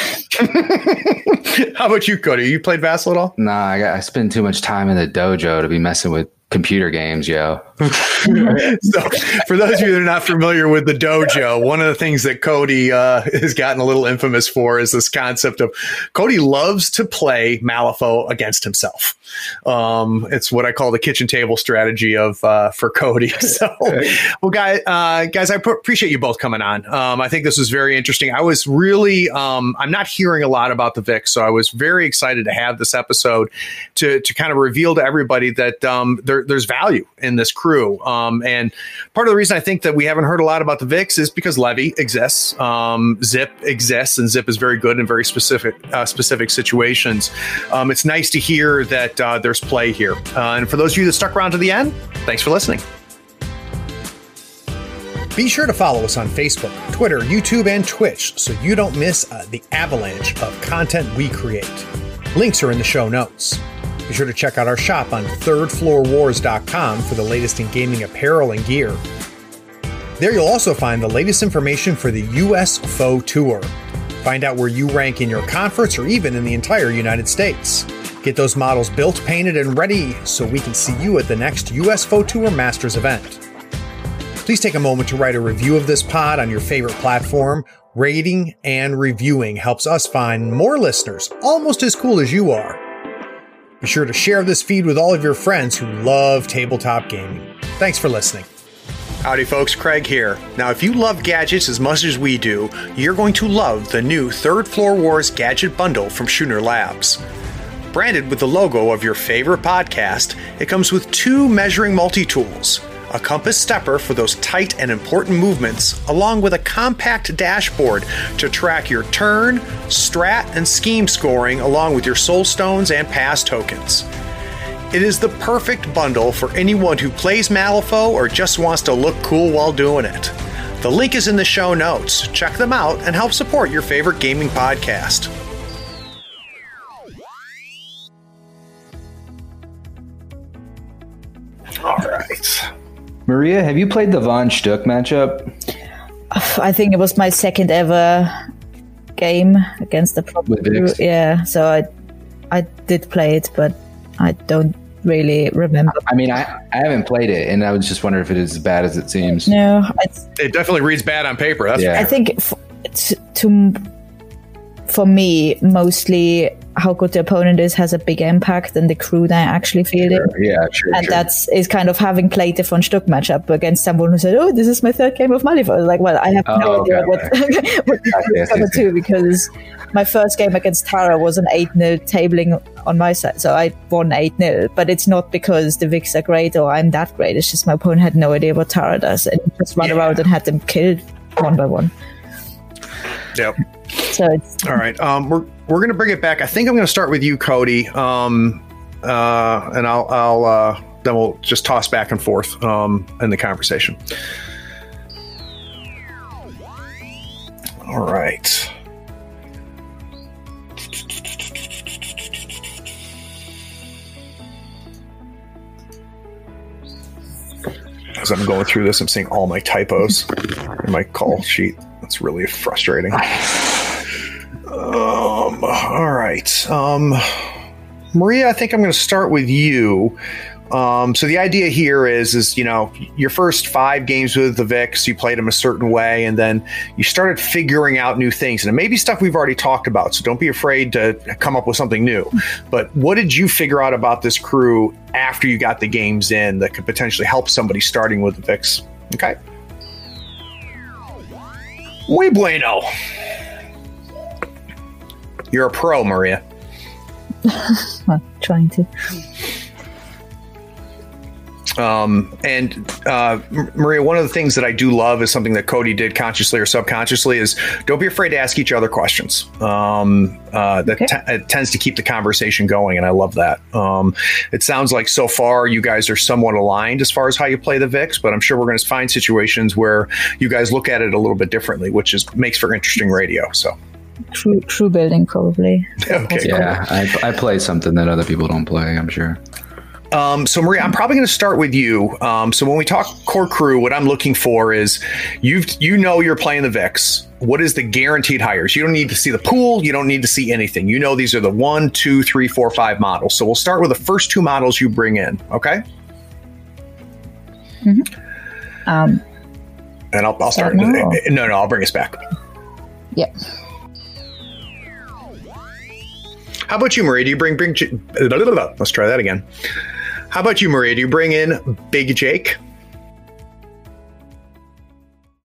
How about you, Cody? You played Vassal at all? Nah, I spend too much time in the dojo to be messing with computer games, yo. So for those of you that are not familiar with the dojo, one of the things that Cody has gotten a little infamous for is this concept of Cody loves to play Malifaux against himself. It's what I call the kitchen table strategy for Cody. So, well, guys, I appreciate you both coming on. I think this was very interesting. I was really, I'm not hearing a lot about the VIX, so I was very excited to have this episode to kind of reveal to everybody that there's value in this crew. And part of the reason I think that we haven't heard a lot about the VIX is because Levy exists, Zip exists, and Zip is very good in very specific situations. It's nice to hear that there's play here. And for those of you that stuck around to the end, thanks for listening. Be sure to follow us on Facebook, Twitter, YouTube, and Twitch so you don't miss the avalanche of content we create. Links are in the show notes. Be sure to check out our shop on thirdfloorwars.com for the latest in gaming apparel and gear. There you'll also find the latest information for the US Faux Tour. Find out where you rank in your conference or even in the entire United States. Get those models built, painted, and ready so we can see you at the next US Faux Tour Masters event. Please take a moment to write a review of this pod on your favorite platform. Rating and reviewing helps us find more listeners almost as cool as you are. Be sure to share this feed with all of your friends who love tabletop gaming. Thanks for listening. Howdy folks, Craig here. Now if you love gadgets as much as we do, you're going to love the new Third Floor Wars Gadget Bundle from Schooner Labs. Branded with the logo of your favorite podcast, it comes with 2 measuring multi-tools, a compass stepper for those tight and important movements, along with a compact dashboard to track your turn, strat, and scheme scoring along with your soul stones and pass tokens. It is the perfect bundle for anyone who plays Malifaux or just wants to look cool while doing it. The link is in the show notes. Check them out and help support your favorite gaming podcast. All right. Maria, have you played the Von Stuck matchup? I think it was my second ever game against the proper With Vix? Yeah, so I did play it, but I don't really remember. I mean, I haven't played it, and I was just wondering if it is as bad as it seems. No, It definitely reads bad on paper. That's Yeah. I think for me, mostly how good the opponent is has a big impact than the crew that I actually fielding. Yeah, sure. And sure. is kind of having played the von Stuck matchup against someone who said, "Oh, this is my third game of Malifaux." Like, well, I have no idea what it's going to do, because my first game against Tara was an 8-0 tabling on my side, so I won 8-0. But it's not because the Vix are great or I'm that great. It's just my opponent had no idea what Tara does and just run around and had them killed one by one. Yep. So it's All right. We're going to bring it back. I think I'm going to start with you, Cody. And I'll then we'll just toss back and forth in the conversation. All right. As I'm going through this, I'm seeing all my typos in my call sheet. That's really frustrating. All right. Maria, I think I'm going to start with you. So the idea here is, you know, your first 5 games with the Vix, you played them a certain way, and then you started figuring out new things. And it may be stuff we've already talked about, so don't be afraid to come up with something new. But what did you figure out about this crew after you got the games in that could potentially help somebody starting with the Vix? Okay. Muy bueno. You're a pro, Maria. well, trying to. Maria, one of the things that I do love is something that Cody did consciously or subconsciously is don't be afraid to ask each other questions. It tends to keep the conversation going, and I love that. It sounds like so far you guys are somewhat aligned as far as how you play the Vix, but I'm sure we're going to find situations where you guys look at it a little bit differently, which makes for interesting radio. So. True building, probably. Okay. Yeah, I play something that other people don't play, I'm sure. So Maria, I'm probably going to start with you. So when we talk core crew, what I'm looking for is you're playing the Vix. What is the guaranteed hires? You don't need to see the pool. You don't need to see anything. You know these are the 1, 2, 3, 4, 5 models. So we'll start with the first 2 models you bring in. Okay. Mm-hmm. And I'll start. No, I'll bring us back. Yeah. How about you, Maria? Do you bring? Let's try that again. How about you, Maria? Do you bring in Big Jake?